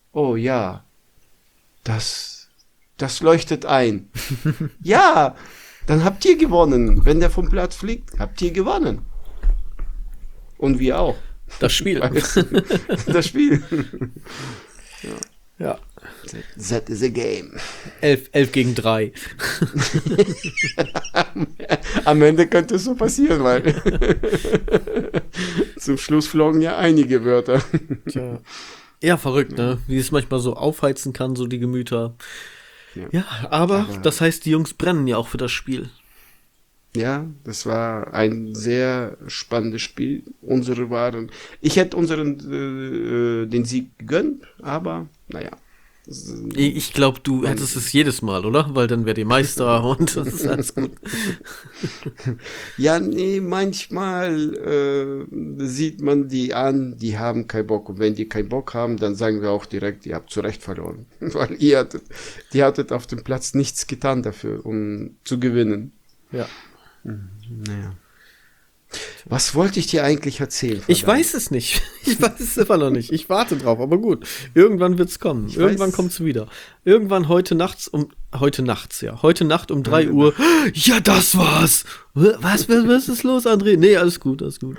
Speaker 2: das leuchtet ein. Ja, dann habt ihr gewonnen. Wenn der vom Platz fliegt, habt ihr gewonnen. Und wir auch.
Speaker 1: Das Spiel.
Speaker 2: Das Spiel.
Speaker 1: Ja.
Speaker 2: That is a game.
Speaker 1: 11 gegen 3.
Speaker 2: Am Ende könnte es so passieren, weil zum Schluss flogen ja einige Wörter.
Speaker 1: Tja. Ja, verrückt, ne? Wie es manchmal so aufheizen kann, so die Gemüter. Ja, aber das heißt, die Jungs brennen ja auch für das Spiel.
Speaker 2: Ja, das war ein sehr spannendes Spiel. Ich hätte den Sieg gegönnt, aber naja.
Speaker 1: Ich glaube, du hättest es jedes Mal, oder? Weil dann wäre die Meister und das ist alles gut.
Speaker 2: Ja, nee, manchmal sieht man die an, die haben keinen Bock. Und wenn die keinen Bock haben, dann sagen wir auch direkt, ihr habt zu Recht verloren. Weil die hattet auf dem Platz nichts getan dafür, um zu gewinnen.
Speaker 1: Ja.
Speaker 2: Naja. Was wollte ich dir eigentlich erzählen? Verdammt?
Speaker 1: Ich weiß es nicht. Ich weiß es immer noch nicht. Ich warte drauf, aber gut. Irgendwann wird's kommen. Irgendwann kommt's wieder. Irgendwann heute Nacht um 3 Uhr. Ja, das war's. Was ist los, André? Nee, alles gut.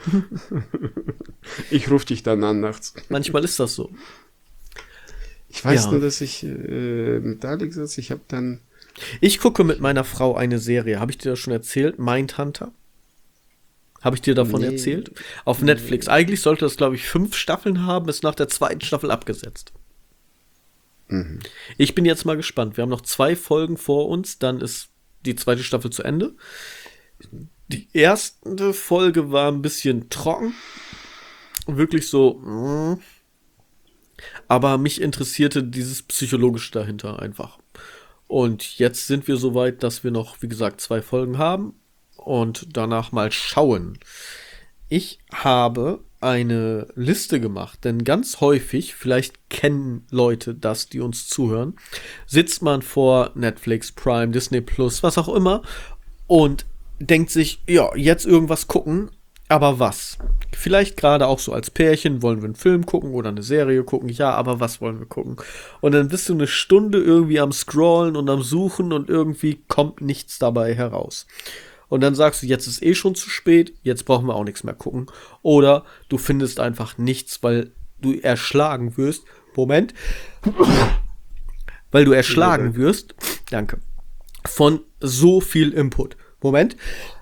Speaker 2: Ich rufe dich dann an nachts.
Speaker 1: Manchmal ist das so.
Speaker 2: Ich weiß nur, dass ich mit Alex sitze.
Speaker 1: Ich gucke mit meiner Frau eine Serie. Habe ich dir das schon erzählt? Mindhunter? Habe ich dir davon erzählt? Auf Netflix. Eigentlich sollte das, glaube ich, 5 Staffeln haben. Ist nach der 2. Staffel abgesetzt.
Speaker 2: Mhm.
Speaker 1: Ich bin jetzt mal gespannt. Wir haben noch 2 Folgen vor uns. Dann ist die 2. Staffel zu Ende. Die erste Folge war ein bisschen trocken. Wirklich so. Aber mich interessierte dieses Psychologische dahinter einfach. Und jetzt sind wir so weit, dass wir noch, wie gesagt, 2 Folgen haben. Und danach mal schauen. Ich habe eine Liste gemacht, denn ganz häufig, vielleicht kennen Leute das, die uns zuhören, sitzt man vor Netflix, Prime, Disney Plus, was auch immer und denkt sich, ja, jetzt irgendwas gucken, Aber was? Vielleicht gerade auch so als Pärchen, wollen wir einen Film gucken oder eine Serie gucken? Ja, aber was wollen wir gucken? Und dann bist du eine Stunde irgendwie am Scrollen und am Suchen und irgendwie kommt nichts dabei heraus. Und dann sagst du, jetzt ist eh schon zu spät, jetzt brauchen wir auch nichts mehr gucken. Oder du findest einfach nichts, weil du erschlagen wirst. Moment. Weil du erschlagen wirst. Danke. Von so viel Input. Moment.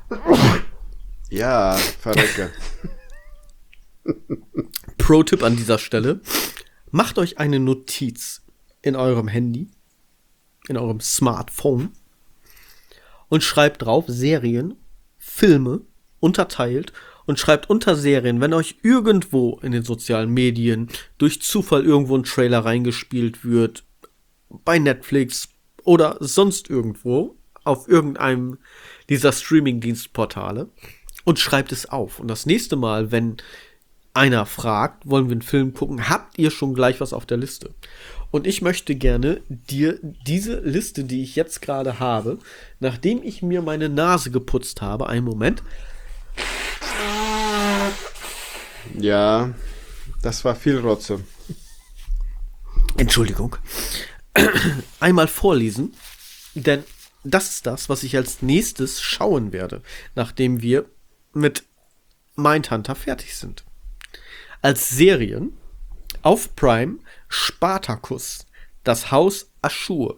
Speaker 2: Ja, verrecke.
Speaker 1: Pro-Tipp an dieser Stelle. Macht euch eine Notiz in eurem Handy, in eurem Smartphone und schreibt drauf Serien, Filme, unterteilt und schreibt unter Serien, wenn euch irgendwo in den sozialen Medien durch Zufall irgendwo ein Trailer reingespielt wird, bei Netflix oder sonst irgendwo, auf irgendeinem dieser Streaming-Dienstportale und schreibt es auf. Und das nächste Mal, wenn einer fragt, wollen wir einen Film gucken, habt ihr schon gleich was auf der Liste. Und ich möchte gerne dir diese Liste, die ich jetzt gerade habe, nachdem ich mir meine Nase geputzt habe, einen Moment.
Speaker 2: Ja, das war viel Rotze.
Speaker 1: Entschuldigung. Einmal vorlesen, denn das ist das, was ich als nächstes schauen werde, nachdem wir mit Mindhunter fertig sind. Als Serien auf Prime Spartacus, das Haus Aschur.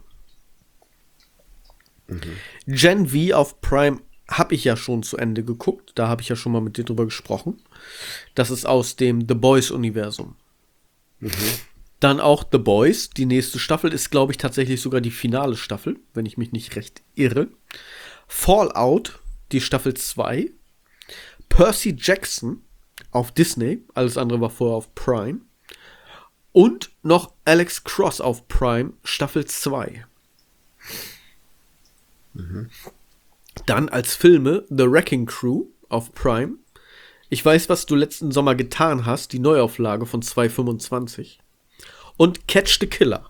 Speaker 1: Gen V auf Prime habe ich ja schon zu Ende geguckt, da habe ich ja schon mal mit dir drüber gesprochen. Das ist aus dem The Boys-Universum. Dann auch The Boys, die nächste Staffel ist, glaube ich, tatsächlich sogar die finale Staffel, wenn ich mich nicht recht irre. Fallout, die Staffel 2. Percy Jackson auf Disney, alles andere war vorher auf Prime. Und noch Alex Cross auf Prime, Staffel 2. Dann als Filme The Wrecking Crew auf Prime. Ich weiß, was du letzten Sommer getan hast, die Neuauflage von 2,25. Und Catch the Killer.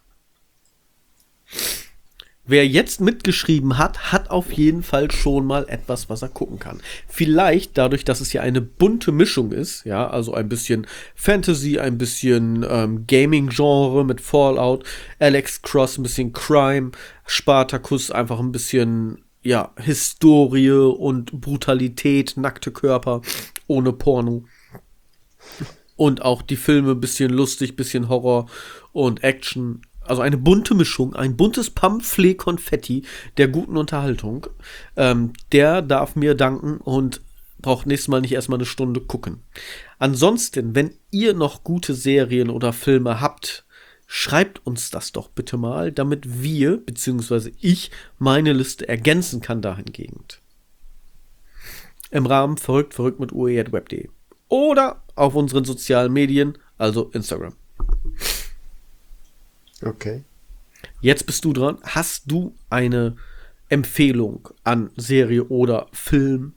Speaker 1: Wer jetzt mitgeschrieben hat, hat auf jeden Fall schon mal etwas, was er gucken kann. Vielleicht dadurch, dass es ja eine bunte Mischung ist, ja, also ein bisschen Fantasy, ein bisschen Gaming-Genre mit Fallout, Alex Cross ein bisschen Crime, Spartacus einfach ein bisschen, ja, Historie und Brutalität, nackte Körper ohne Porno. Und auch die Filme ein bisschen lustig, bisschen Horror und Action. Also eine bunte Mischung, ein buntes Pamphlet Konfetti der guten Unterhaltung. Der darf mir danken und braucht nächstes Mal nicht erstmal eine Stunde gucken. Ansonsten, wenn ihr noch gute Serien oder Filme habt, schreibt uns das doch bitte mal, damit wir, beziehungsweise ich, meine Liste ergänzen kann dahingehend. Im Rahmen verrückt mit ue@web.de. Oder auf unseren sozialen Medien, also Instagram.
Speaker 2: Okay.
Speaker 1: Jetzt bist du dran. Hast du eine Empfehlung an Serie oder Film?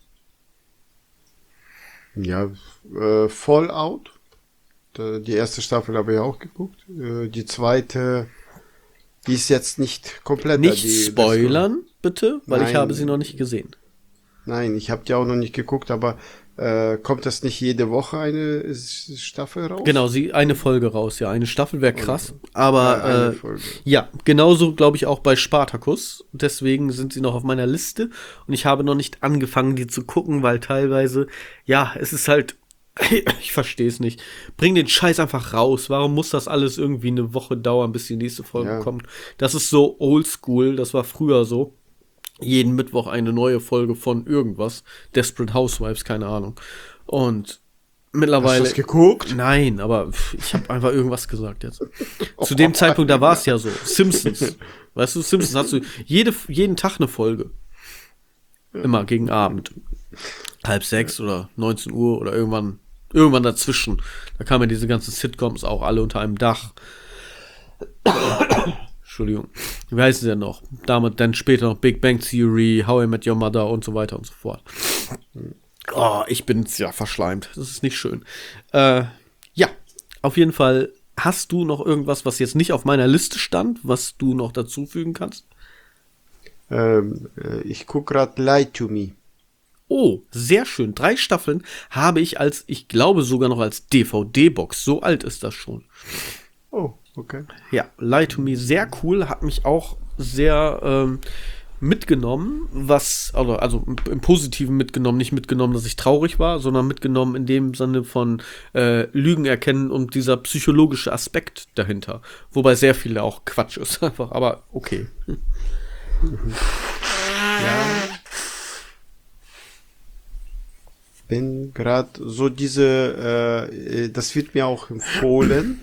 Speaker 2: Ja, Fallout. Die erste Staffel habe ich auch geguckt. Die zweite, die ist jetzt nicht komplett.
Speaker 1: Nicht spoilern, bitte, weil ich
Speaker 2: Nein.
Speaker 1: habe sie noch nicht gesehen.
Speaker 2: Nein, ich habe die auch noch nicht geguckt, aber kommt das nicht jede Woche eine Staffel raus?
Speaker 1: Genau, eine Folge raus, ja. Eine Staffel wäre krass. Aber
Speaker 2: eine Folge.
Speaker 1: ja, genauso glaube ich auch bei Spartacus. Deswegen sind sie noch auf meiner Liste. Und ich habe noch nicht angefangen, die zu gucken, weil teilweise, ja, es ist halt, ich verstehe es nicht. Bring den Scheiß einfach raus. Warum muss das alles irgendwie eine Woche dauern, bis die nächste Folge kommt? Das ist so oldschool, das war früher so. Jeden Mittwoch eine neue Folge von irgendwas. Desperate Housewives, keine Ahnung. Und mittlerweile.
Speaker 2: Hast du das geguckt?
Speaker 1: Nein, aber ich habe einfach irgendwas gesagt jetzt. Zu dem Zeitpunkt, da war es ja so. Simpsons. Weißt du, Simpsons hast du jeden Tag eine Folge. Immer gegen Abend. 5:30 oder 19 Uhr oder irgendwann dazwischen. Da kamen ja diese ganzen Sitcoms auch alle unter einem Dach. Entschuldigung. Wie heißen sie denn noch? Damit dann später noch Big Bang Theory, How I Met Your Mother und so weiter und so fort. Oh, ich bin ja verschleimt. Das ist nicht schön. Ja, auf jeden Fall. Hast du noch irgendwas, was jetzt nicht auf meiner Liste stand, was du noch dazufügen kannst?
Speaker 2: Ich gucke gerade Lie to Me.
Speaker 1: Oh, sehr schön. 3 Staffeln habe ich ich glaube sogar noch als DVD-Box. So alt ist das schon.
Speaker 2: Oh, okay.
Speaker 1: Ja, Lie to Me, sehr cool. Hat mich auch sehr mitgenommen, also im Positiven mitgenommen, nicht mitgenommen, dass ich traurig war, sondern mitgenommen in dem Sinne von Lügen erkennen und dieser psychologische Aspekt dahinter. Wobei sehr viele auch Quatsch ist einfach, aber okay.
Speaker 2: Ja. Bin gerade so das wird mir auch empfohlen.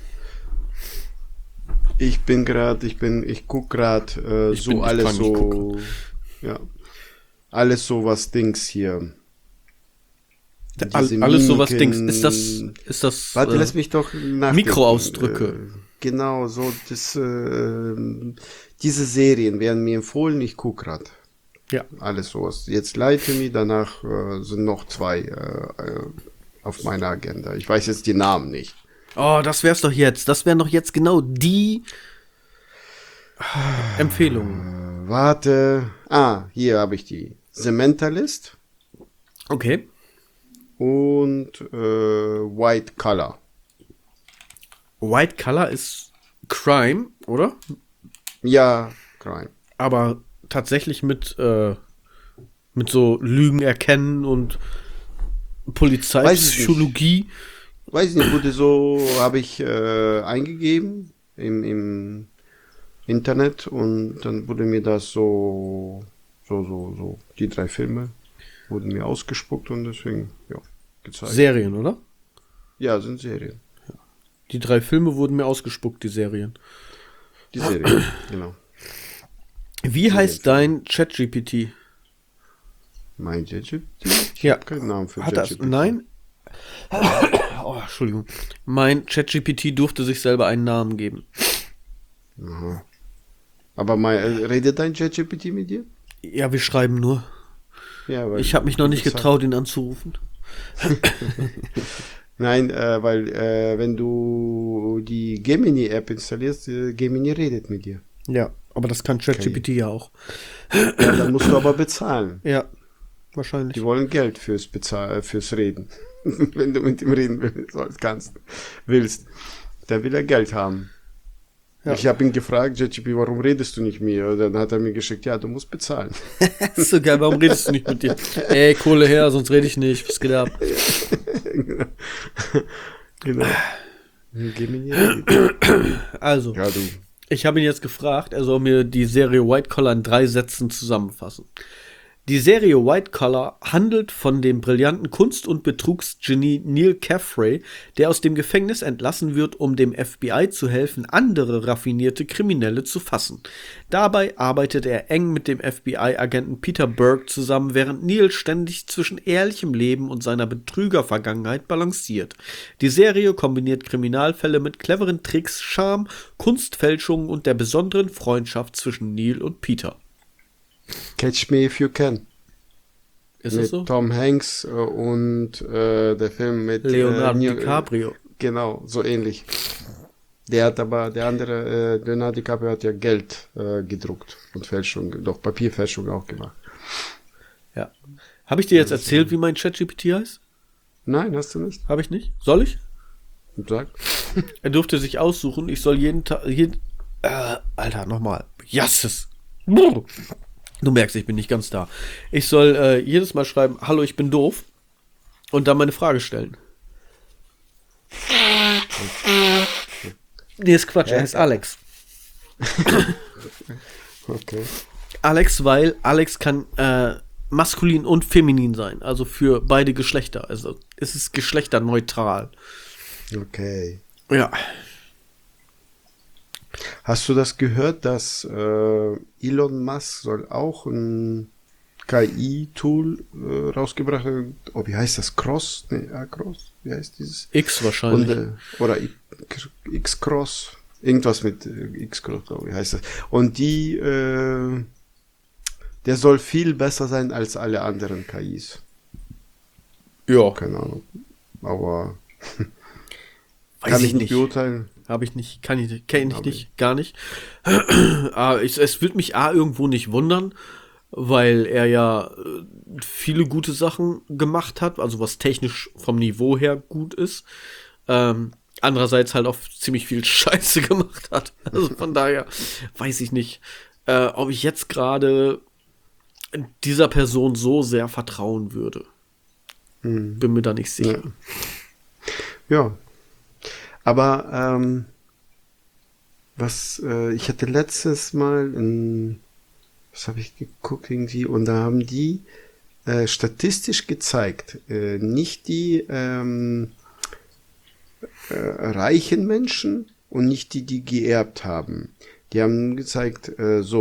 Speaker 2: Ich guck gerade so alles so, ja, alles so was Dings hier.
Speaker 1: Alles so was Dings. Ist das
Speaker 2: Warte, lass mich doch nachdenken.
Speaker 1: Mikroausdrücke.
Speaker 2: Genau, so diese Serien werden mir empfohlen, ich guck gerade.
Speaker 1: Ja.
Speaker 2: Alles sowas. Jetzt Lie to Me, danach sind noch 2 auf meiner Agenda. Ich weiß jetzt die Namen nicht.
Speaker 1: Oh, das wär's doch jetzt. Das wären doch jetzt genau die Empfehlungen.
Speaker 2: Warte. Hier habe ich die. The Mentalist
Speaker 1: Okay.
Speaker 2: und White Collar.
Speaker 1: White Collar ist Crime, oder?
Speaker 2: Ja, Crime.
Speaker 1: Aber tatsächlich mit so Lügen erkennen und Polizeipsychologie.
Speaker 2: Weiß ich nicht, habe ich eingegeben im Internet und dann wurde mir das so die 3 Filme wurden mir ausgespuckt und deswegen, ja, gezeigt.
Speaker 1: Serien, oder?
Speaker 2: Ja, sind Serien.
Speaker 1: Die 3 Filme wurden mir ausgespuckt, die Serien.
Speaker 2: Die Serien, genau.
Speaker 1: Wie heißt dein ChatGPT?
Speaker 2: Mein ChatGPT? Ich
Speaker 1: Ja.
Speaker 2: habe keinen Namen für
Speaker 1: Hat das?
Speaker 2: ChatGPT.
Speaker 1: Nein? Oh, Entschuldigung. Mein ChatGPT durfte sich selber einen Namen geben.
Speaker 2: Aha. Aber redet dein ChatGPT mit dir?
Speaker 1: Ja, wir schreiben nur.
Speaker 2: Ja, weil
Speaker 1: Ich habe mich noch nicht getraut, ihn anzurufen.
Speaker 2: Nein, weil wenn du die Gemini-App installierst, Gemini redet mit dir.
Speaker 1: Ja, aber das kann ChatGPT ja auch.
Speaker 2: Ja, dann musst du aber bezahlen.
Speaker 1: Ja, wahrscheinlich.
Speaker 2: Die wollen Geld fürs Reden. Wenn du mit ihm reden willst, dann will er Geld haben.
Speaker 1: Ja.
Speaker 2: Ich habe ihn gefragt, JGP, warum redest du nicht mit mir? Dann hat er mir geschickt, ja, du musst bezahlen.
Speaker 1: Das ist so geil, warum redest du nicht mit dir? Ey, Kohle her, sonst rede ich nicht. Was geht ab?
Speaker 2: Genau. Gemini.
Speaker 1: Also,
Speaker 2: Ja, du.
Speaker 1: ich habe ihn jetzt gefragt, er soll mir die Serie White Collar in 3 Sätzen zusammenfassen. Die Serie White Collar handelt von dem brillanten Kunst- und Betrugsgenie Neil Caffrey, der aus dem Gefängnis entlassen wird, um dem FBI zu helfen, andere raffinierte Kriminelle zu fassen. Dabei arbeitet er eng mit dem FBI-Agenten Peter Berg zusammen, während Neil ständig zwischen ehrlichem Leben und seiner Betrüger-Vergangenheit balanciert. Die Serie kombiniert Kriminalfälle mit cleveren Tricks, Charme, Kunstfälschungen und der besonderen Freundschaft zwischen Neil und Peter.
Speaker 2: Catch Me If You Can.
Speaker 1: Ist
Speaker 2: mit
Speaker 1: es so?
Speaker 2: Tom Hanks und der Film mit
Speaker 1: Leonardo DiCaprio.
Speaker 2: Genau, so ähnlich. Leonardo DiCaprio hat ja Geld gedruckt und Fälschung, doch Papierfälschung auch gemacht.
Speaker 1: Ja. Habe ich dir jetzt erzählt, wie mein ChatGPT heißt?
Speaker 2: Nein, hast du nicht?
Speaker 1: Habe ich nicht? Soll ich?
Speaker 2: Sag.
Speaker 1: Er durfte sich aussuchen, ich soll jeden Tag. Alter, nochmal. Jasses. Du merkst, ich bin nicht ganz da. Ich soll jedes Mal schreiben, hallo, ich bin doof. Und dann meine Frage stellen. Nee, ist Quatsch, er heißt Alex.
Speaker 2: Okay.
Speaker 1: Alex, weil Alex kann maskulin und feminin sein. Also für beide Geschlechter. Also es ist geschlechterneutral.
Speaker 2: Okay.
Speaker 1: Ja.
Speaker 2: Hast du das gehört, dass Elon Musk soll auch ein KI-Tool rausgebracht haben? Oh, wie heißt das? Cross? Nee, Cross? Wie heißt dieses?
Speaker 1: X wahrscheinlich.
Speaker 2: Und, oder X-Cross? Irgendwas mit X-Cross, wie heißt das? Und der soll viel besser sein als alle anderen KIs.
Speaker 1: Ja.
Speaker 2: Keine Ahnung. Aber
Speaker 1: Weiß
Speaker 2: kann
Speaker 1: ich
Speaker 2: ich nicht
Speaker 1: nicht.
Speaker 2: beurteilen.
Speaker 1: Habe ich nicht, kenne ich nicht, gar nicht. Es wird mich irgendwo nicht wundern, weil er ja viele gute Sachen gemacht hat, also was technisch vom Niveau her gut ist. Andererseits halt auch ziemlich viel Scheiße gemacht hat. Also von daher weiß ich nicht, ob ich jetzt gerade dieser Person so sehr vertrauen würde. Bin mir da nicht sicher.
Speaker 2: Ja. Aber ich hatte letztes Mal was habe ich geguckt irgendwie, und da haben die statistisch gezeigt, nicht die reichen Menschen und nicht die geerbt haben. Die haben gezeigt,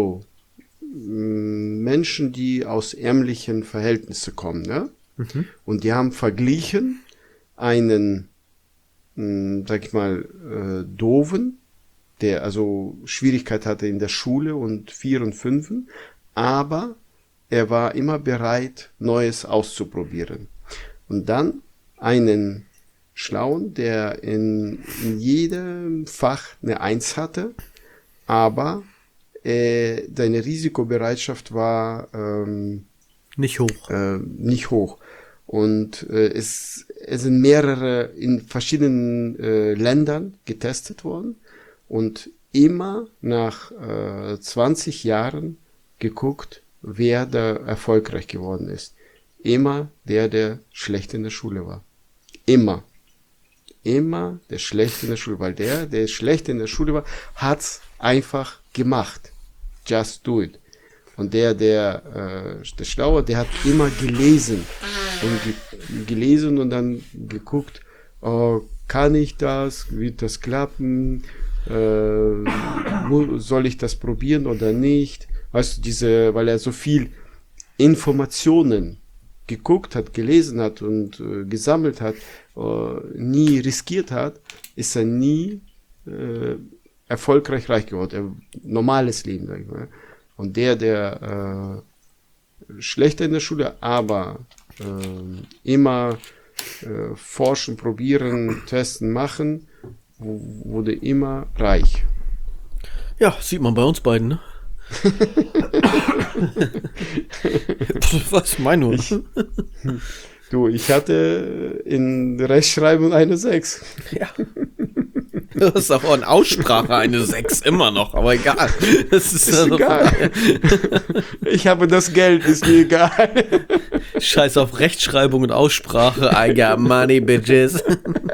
Speaker 2: Menschen, die aus ärmlichen Verhältnissen kommen, ne? Und die haben verglichen einen, sag ich mal, Doofen, der also Schwierigkeit hatte in der Schule und 4 und 5, aber er war immer bereit, Neues auszuprobieren. Und dann einen Schlauen, der in jedem Fach eine 1 hatte, aber seine Risikobereitschaft war
Speaker 1: nicht hoch.
Speaker 2: Nicht hoch. Und es sind mehrere in verschiedenen Ländern getestet worden und immer nach 20 Jahren geguckt, wer da erfolgreich geworden ist. Immer der schlecht in der Schule war. Immer der schlecht in der Schule, weil der schlecht in der Schule war, hat's einfach gemacht. Just do it. Und der Schlaue, der hat immer gelesen und dann geguckt, oh, kann ich das, wird das klappen, soll ich das probieren oder nicht? Weißt du, weil er so viel Informationen geguckt hat, gelesen hat und gesammelt hat, nie riskiert hat, ist er nie erfolgreich reich geworden. Normales Leben, sag ich mal. Und der schlechter in der Schule, aber immer forschen, probieren, testen, machen, wurde immer reich.
Speaker 1: Ja, sieht man bei uns beiden, ne? Was mein nur?
Speaker 2: Ich hatte in Rechtschreibung eine 6.
Speaker 1: Ja. Das ist auch in Aussprache eine 6 immer noch, aber egal. Das ist also
Speaker 2: egal. Ich habe das Geld, ist mir egal.
Speaker 1: Scheiß auf Rechtschreibung und Aussprache. I got money, bitches.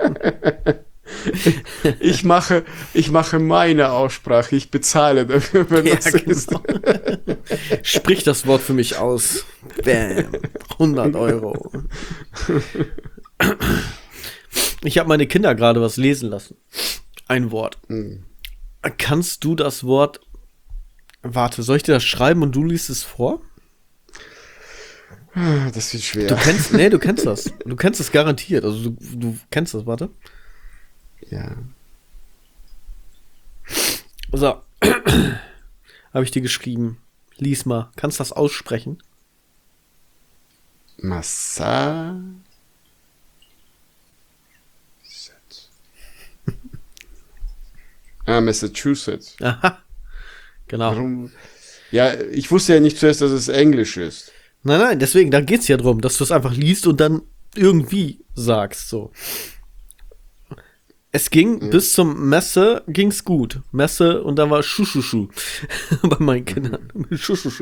Speaker 2: Ich mache meine Aussprache. Ich bezahle dafür, wenn das ist.
Speaker 1: Sprich das Wort für mich aus. Bam. 100 Euro. Ich habe meine Kinder gerade was lesen lassen. Ein Wort. Kannst du das Wort... Warte, soll ich dir das schreiben und du liest es vor?
Speaker 2: Das wird schwer.
Speaker 1: Du kennst das. Du kennst das garantiert. Also du kennst das, warte.
Speaker 2: Ja.
Speaker 1: So. Habe ich dir geschrieben. Lies mal. Kannst du das aussprechen?
Speaker 2: Massachusetts.
Speaker 1: Aha. Genau.
Speaker 2: Warum? Ja, ich wusste ja nicht zuerst, dass es Englisch ist.
Speaker 1: Nein, deswegen, da geht's ja drum, dass du es einfach liest und dann irgendwie sagst, so. Es ging bis zum Messe, ging's gut. Messe und dann war Schuschuschu bei meinen Kindern. Schuschuschu.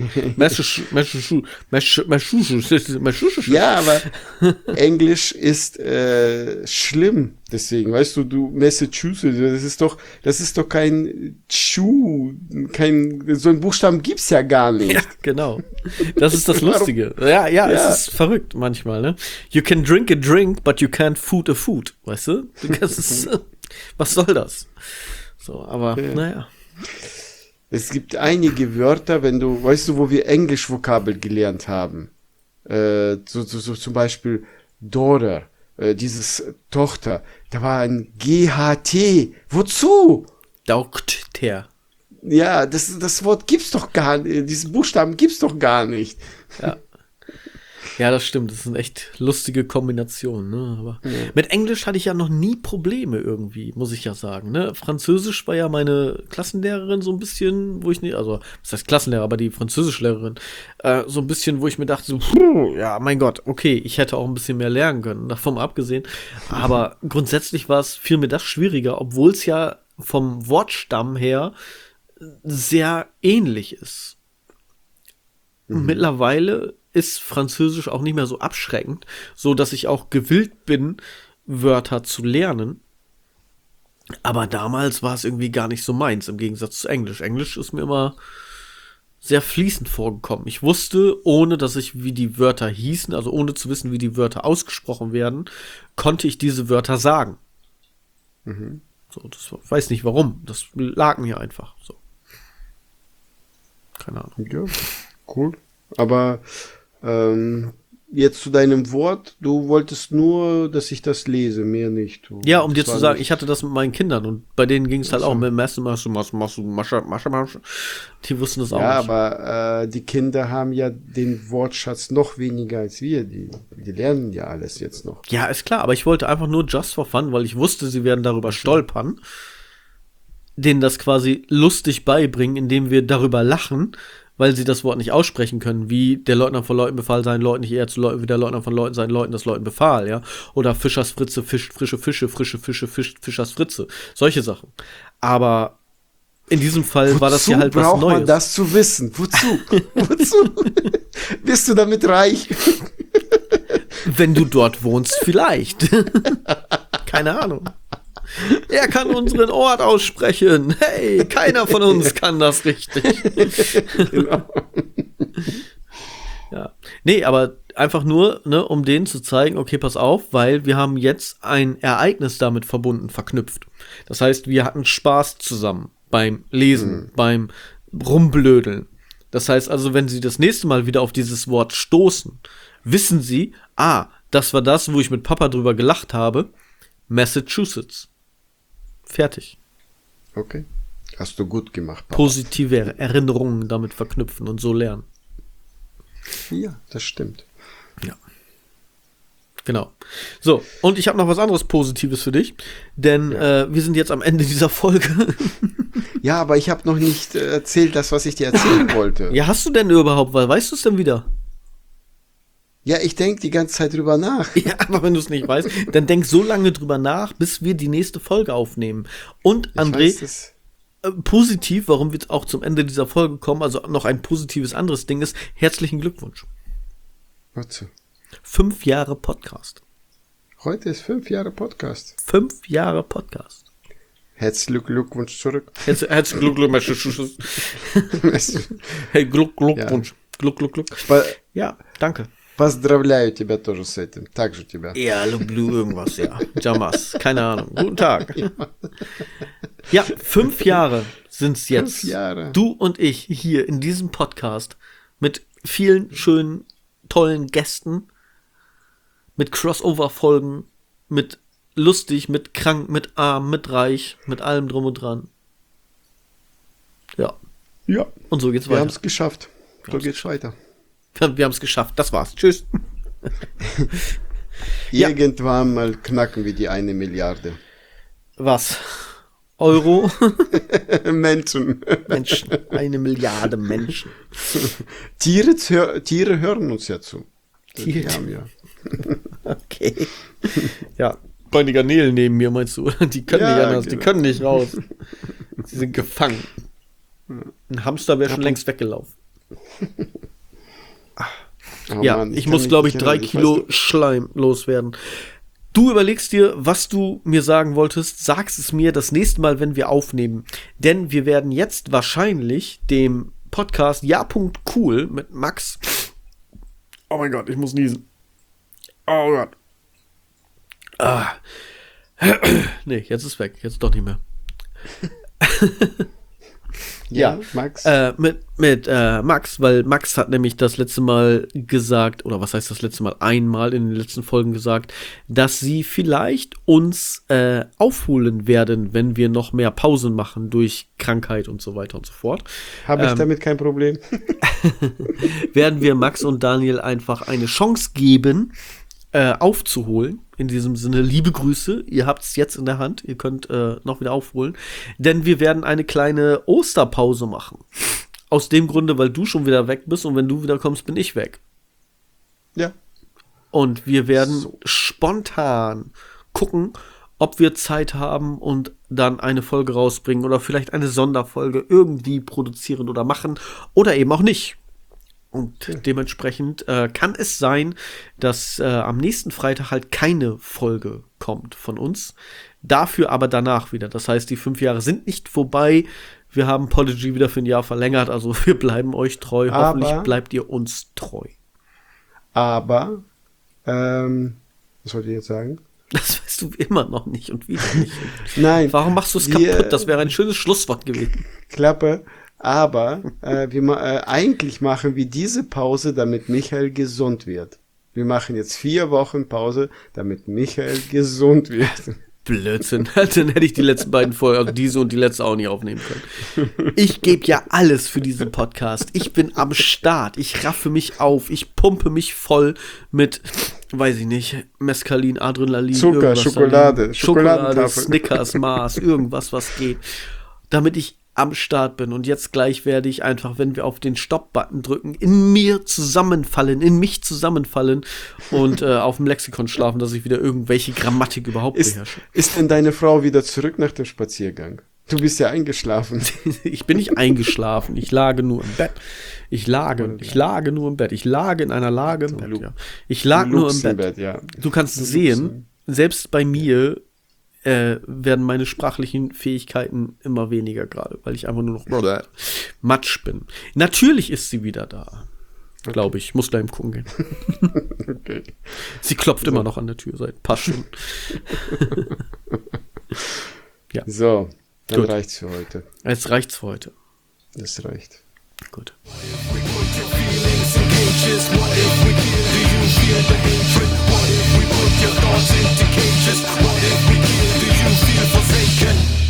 Speaker 1: Schuschuschu.
Speaker 2: Ja, aber Englisch ist schlimm. Deswegen, weißt du, Massachusetts, das ist doch kein Schuh, so einen Buchstaben gibt's ja gar nicht.
Speaker 1: Ja, genau. Das ist das Lustige. Ja, es ist verrückt manchmal, ne? You can drink a drink, but you can't food a food, weißt du? Das ist, was soll das? So, aber, naja.
Speaker 2: Es gibt einige Wörter, weißt du, wo wir Englisch-Vokabel gelernt haben. So zum Beispiel Daughter, dieses Tochter. Da war ein GHT. Wozu?
Speaker 1: Dokter.
Speaker 2: Ja, das Wort gibt's doch gar nicht. Diesen Buchstaben gibt's doch gar nicht.
Speaker 1: Ja. Ja, das stimmt. Das sind echt lustige Kombinationen, ne? Aber mit Englisch hatte ich ja noch nie Probleme irgendwie, muss ich ja sagen, ne? Französisch war ja meine Klassenlehrerin so ein bisschen, wo ich nicht, also, was heißt Klassenlehrer, aber die Französischlehrerin, so ein bisschen, wo ich mir dachte, so, ja, mein Gott, okay, ich hätte auch ein bisschen mehr lernen können, davon abgesehen. Aber grundsätzlich fiel mir das schwieriger, obwohl es ja vom Wortstamm her sehr ähnlich ist. Mittlerweile ist Französisch auch nicht mehr so abschreckend, so dass ich auch gewillt bin, Wörter zu lernen. Aber damals war es irgendwie gar nicht so meins, im Gegensatz zu Englisch. Englisch ist mir immer sehr fließend vorgekommen. Ich wusste, ohne dass ich, wie die Wörter hießen, also ohne zu wissen, wie die Wörter ausgesprochen werden, konnte ich diese Wörter sagen. So, das weiß nicht warum. Das lag mir einfach so. Keine Ahnung.
Speaker 2: Ja, cool. Aber jetzt zu deinem Wort, du wolltest nur, dass ich das lese, mehr nicht.
Speaker 1: Ja, um dir zu sagen, ich hatte das mit meinen Kindern und bei denen ging es halt auch mit dem Messen, die wussten das auch
Speaker 2: ja,
Speaker 1: nicht.
Speaker 2: aber die Kinder haben ja den Wortschatz noch weniger als wir. Die lernen ja alles jetzt noch.
Speaker 1: Ja, ist klar, aber ich wollte einfach nur just for fun, weil ich wusste, sie werden darüber stolpern, denen das quasi lustig beibringen, indem wir darüber lachen, weil sie das Wort nicht aussprechen können, wie der Leutnant von Leuten befahl, seinen Leuten nicht eher zu Leuten, wie der Leutnant von Leuten seinen Leuten das Leuten befahl, ja. Oder Fischers Fritze fischt frische Fische, Fischers Fritze. Solche Sachen. Aber in diesem Fall war das ja halt was Neues.
Speaker 2: Wozu braucht man das zu wissen? Wozu? Wozu? Bist du damit reich?
Speaker 1: Wenn du dort wohnst, vielleicht. Keine Ahnung. Er kann unseren Ort aussprechen. Hey, keiner von uns kann das richtig.
Speaker 2: Genau.
Speaker 1: Ja. Nee, aber einfach nur, ne, um denen zu zeigen, okay, pass auf, weil wir haben jetzt ein Ereignis damit verbunden, verknüpft. Das heißt, wir hatten Spaß zusammen beim Lesen, beim Rumblödeln. Das heißt also, wenn sie das nächste Mal wieder auf dieses Wort stoßen, wissen sie, das war das, wo ich mit Papa drüber gelacht habe. Massachusetts. Fertig.
Speaker 2: Okay. Hast du gut gemacht, Papa.
Speaker 1: Positive Erinnerungen damit verknüpfen und so lernen.
Speaker 2: Ja, das stimmt.
Speaker 1: Ja. Genau. So, und ich habe noch was anderes Positives für dich, denn wir sind jetzt am Ende dieser Folge.
Speaker 2: Ja, aber ich habe noch nicht erzählt, das, was ich dir erzählen wollte.
Speaker 1: Ja, hast du denn überhaupt, weißt du es denn wieder?
Speaker 2: Ja, ich denke die ganze Zeit drüber nach.
Speaker 1: Ja, aber wenn du es nicht weißt, dann denk so lange drüber nach, bis wir die nächste Folge aufnehmen. Und André, positiv, warum wir jetzt auch zum Ende dieser Folge kommen, also noch ein positives anderes Ding ist, herzlichen Glückwunsch.
Speaker 2: Wozu?
Speaker 1: 5 Jahre Podcast.
Speaker 2: Heute ist 5 Jahre Podcast.
Speaker 1: 5 Jahre Podcast.
Speaker 2: Herzlichen Glückwunsch zurück.
Speaker 1: Herzlichen Glückwunsch. Hey, Glückwunsch.
Speaker 2: Ja.
Speaker 1: Glück. Ja, danke.
Speaker 2: Поздравляю тебя тоже с этим. Так же тебя.
Speaker 1: Ja, люблю irgendwas, ja. Jamas, keine Ahnung. Guten Tag. Ja, 5 Jahre sind es jetzt.
Speaker 2: 5 Jahre.
Speaker 1: Du und ich hier in diesem Podcast mit vielen schönen, tollen Gästen, mit Crossover-Folgen, mit lustig, mit krank, mit arm, mit reich, mit allem drum und dran. Ja.
Speaker 2: Ja.
Speaker 1: Und so geht's weiter.
Speaker 2: Wir haben es geschafft. So geht's weiter.
Speaker 1: Wir haben es geschafft. Das war's. Tschüss.
Speaker 2: Irgendwann mal knacken wir die 1 Milliarde.
Speaker 1: Was? Euro?
Speaker 2: Menschen.
Speaker 1: 1 Milliarde Menschen.
Speaker 2: Tiere hören uns ja zu.
Speaker 1: Tiere?
Speaker 2: Die haben ja.
Speaker 1: Okay. Ja. Bei die Garnelen neben mir, meinst du? Die können nicht anders. Die können nicht raus. Sie sind gefangen. Ein Hamster wäre schon längst weggelaufen.
Speaker 2: Oh
Speaker 1: Ja,
Speaker 2: Mann,
Speaker 1: ich muss, glaube ich, 3 Kilo Schleim loswerden. Du überlegst dir, was du mir sagen wolltest, sagst es mir das nächste Mal, wenn wir aufnehmen. Denn wir werden jetzt wahrscheinlich dem Podcast Ja.cool mit Max. Oh mein Gott, ich muss niesen. Oh Gott. Nee, jetzt ist weg. Jetzt doch nicht mehr.
Speaker 2: Ja, Max.
Speaker 1: Mit Max, weil Max hat nämlich das letzte Mal gesagt, oder was heißt das letzte Mal? Einmal in den letzten Folgen gesagt, dass sie vielleicht uns aufholen werden, wenn wir noch mehr Pausen machen durch Krankheit und so weiter und so fort.
Speaker 2: Habe ich damit kein Problem.
Speaker 1: Werden wir Max und Daniel einfach eine Chance geben, aufzuholen. In diesem Sinne, liebe Grüße. Ihr habt es jetzt in der Hand. Ihr könnt noch wieder aufholen. Denn wir werden eine kleine Osterpause machen. Aus dem Grunde, weil du schon wieder weg bist und wenn du wieder kommst, bin ich weg.
Speaker 2: Ja.
Speaker 1: Und wir werden spontan gucken, ob wir Zeit haben und dann eine Folge rausbringen oder vielleicht eine Sonderfolge irgendwie produzieren oder machen oder eben auch nicht. Und dementsprechend kann es sein, dass am nächsten Freitag halt keine Folge kommt von uns. Dafür aber danach wieder. Das heißt, die 5 Jahre sind nicht vorbei. Wir haben Podigy wieder für ein Jahr verlängert. Also wir bleiben euch treu. Hoffentlich bleibt ihr uns treu.
Speaker 2: Aber, was wollte ich jetzt sagen?
Speaker 1: Das weißt du immer noch nicht und wieder nicht.
Speaker 2: Nein.
Speaker 1: Warum machst du es kaputt? Das wäre ein schönes Schlusswort gewesen.
Speaker 2: Klappe. Aber eigentlich machen wir diese Pause, damit Michael gesund wird. Wir machen jetzt 4 Wochen Pause, damit Michael gesund wird.
Speaker 1: Blödsinn. Dann hätte ich die letzten beiden Folgen, also diese und die letzte auch nicht aufnehmen können. Ich gebe ja alles für diesen Podcast. Ich bin am Start. Ich raffe mich auf. Ich pumpe mich voll mit, weiß ich nicht, Mescalin, Adrenalin,
Speaker 2: Zucker, Schokolade,
Speaker 1: Snickers, Mars, irgendwas, was geht. Damit ich am Start bin. Und jetzt gleich werde ich einfach, wenn wir auf den Stopp-Button drücken, in mich zusammenfallen und auf dem Lexikon schlafen, dass ich wieder irgendwelche Grammatik überhaupt beherrsche.
Speaker 2: Ist denn deine Frau wieder zurück nach dem Spaziergang? Du bist ja eingeschlafen.
Speaker 1: Ich bin nicht eingeschlafen. Ich lage nur im Bett. Ich lage nur im Bett. Ich lage in einer Lage im Bett, ja. Ich lag nur im Bett.
Speaker 2: Ja.
Speaker 1: Du kannst sehen, selbst bei mir werden meine sprachlichen Fähigkeiten immer weniger gerade, weil ich einfach nur noch Matsch bin. Natürlich ist sie wieder da. Okay. Glaube ich. Muss gleich gucken gehen.
Speaker 2: Okay.
Speaker 1: Sie klopft immer noch an der Tür seit ein paar Stunden.
Speaker 2: Ja. So, dann
Speaker 1: Gut.
Speaker 2: reicht's für heute.
Speaker 1: Jetzt reicht's für heute.
Speaker 2: Das reicht.
Speaker 1: Gut.
Speaker 3: Your thoughts into cages. What if we kill? Do you feel forsaken?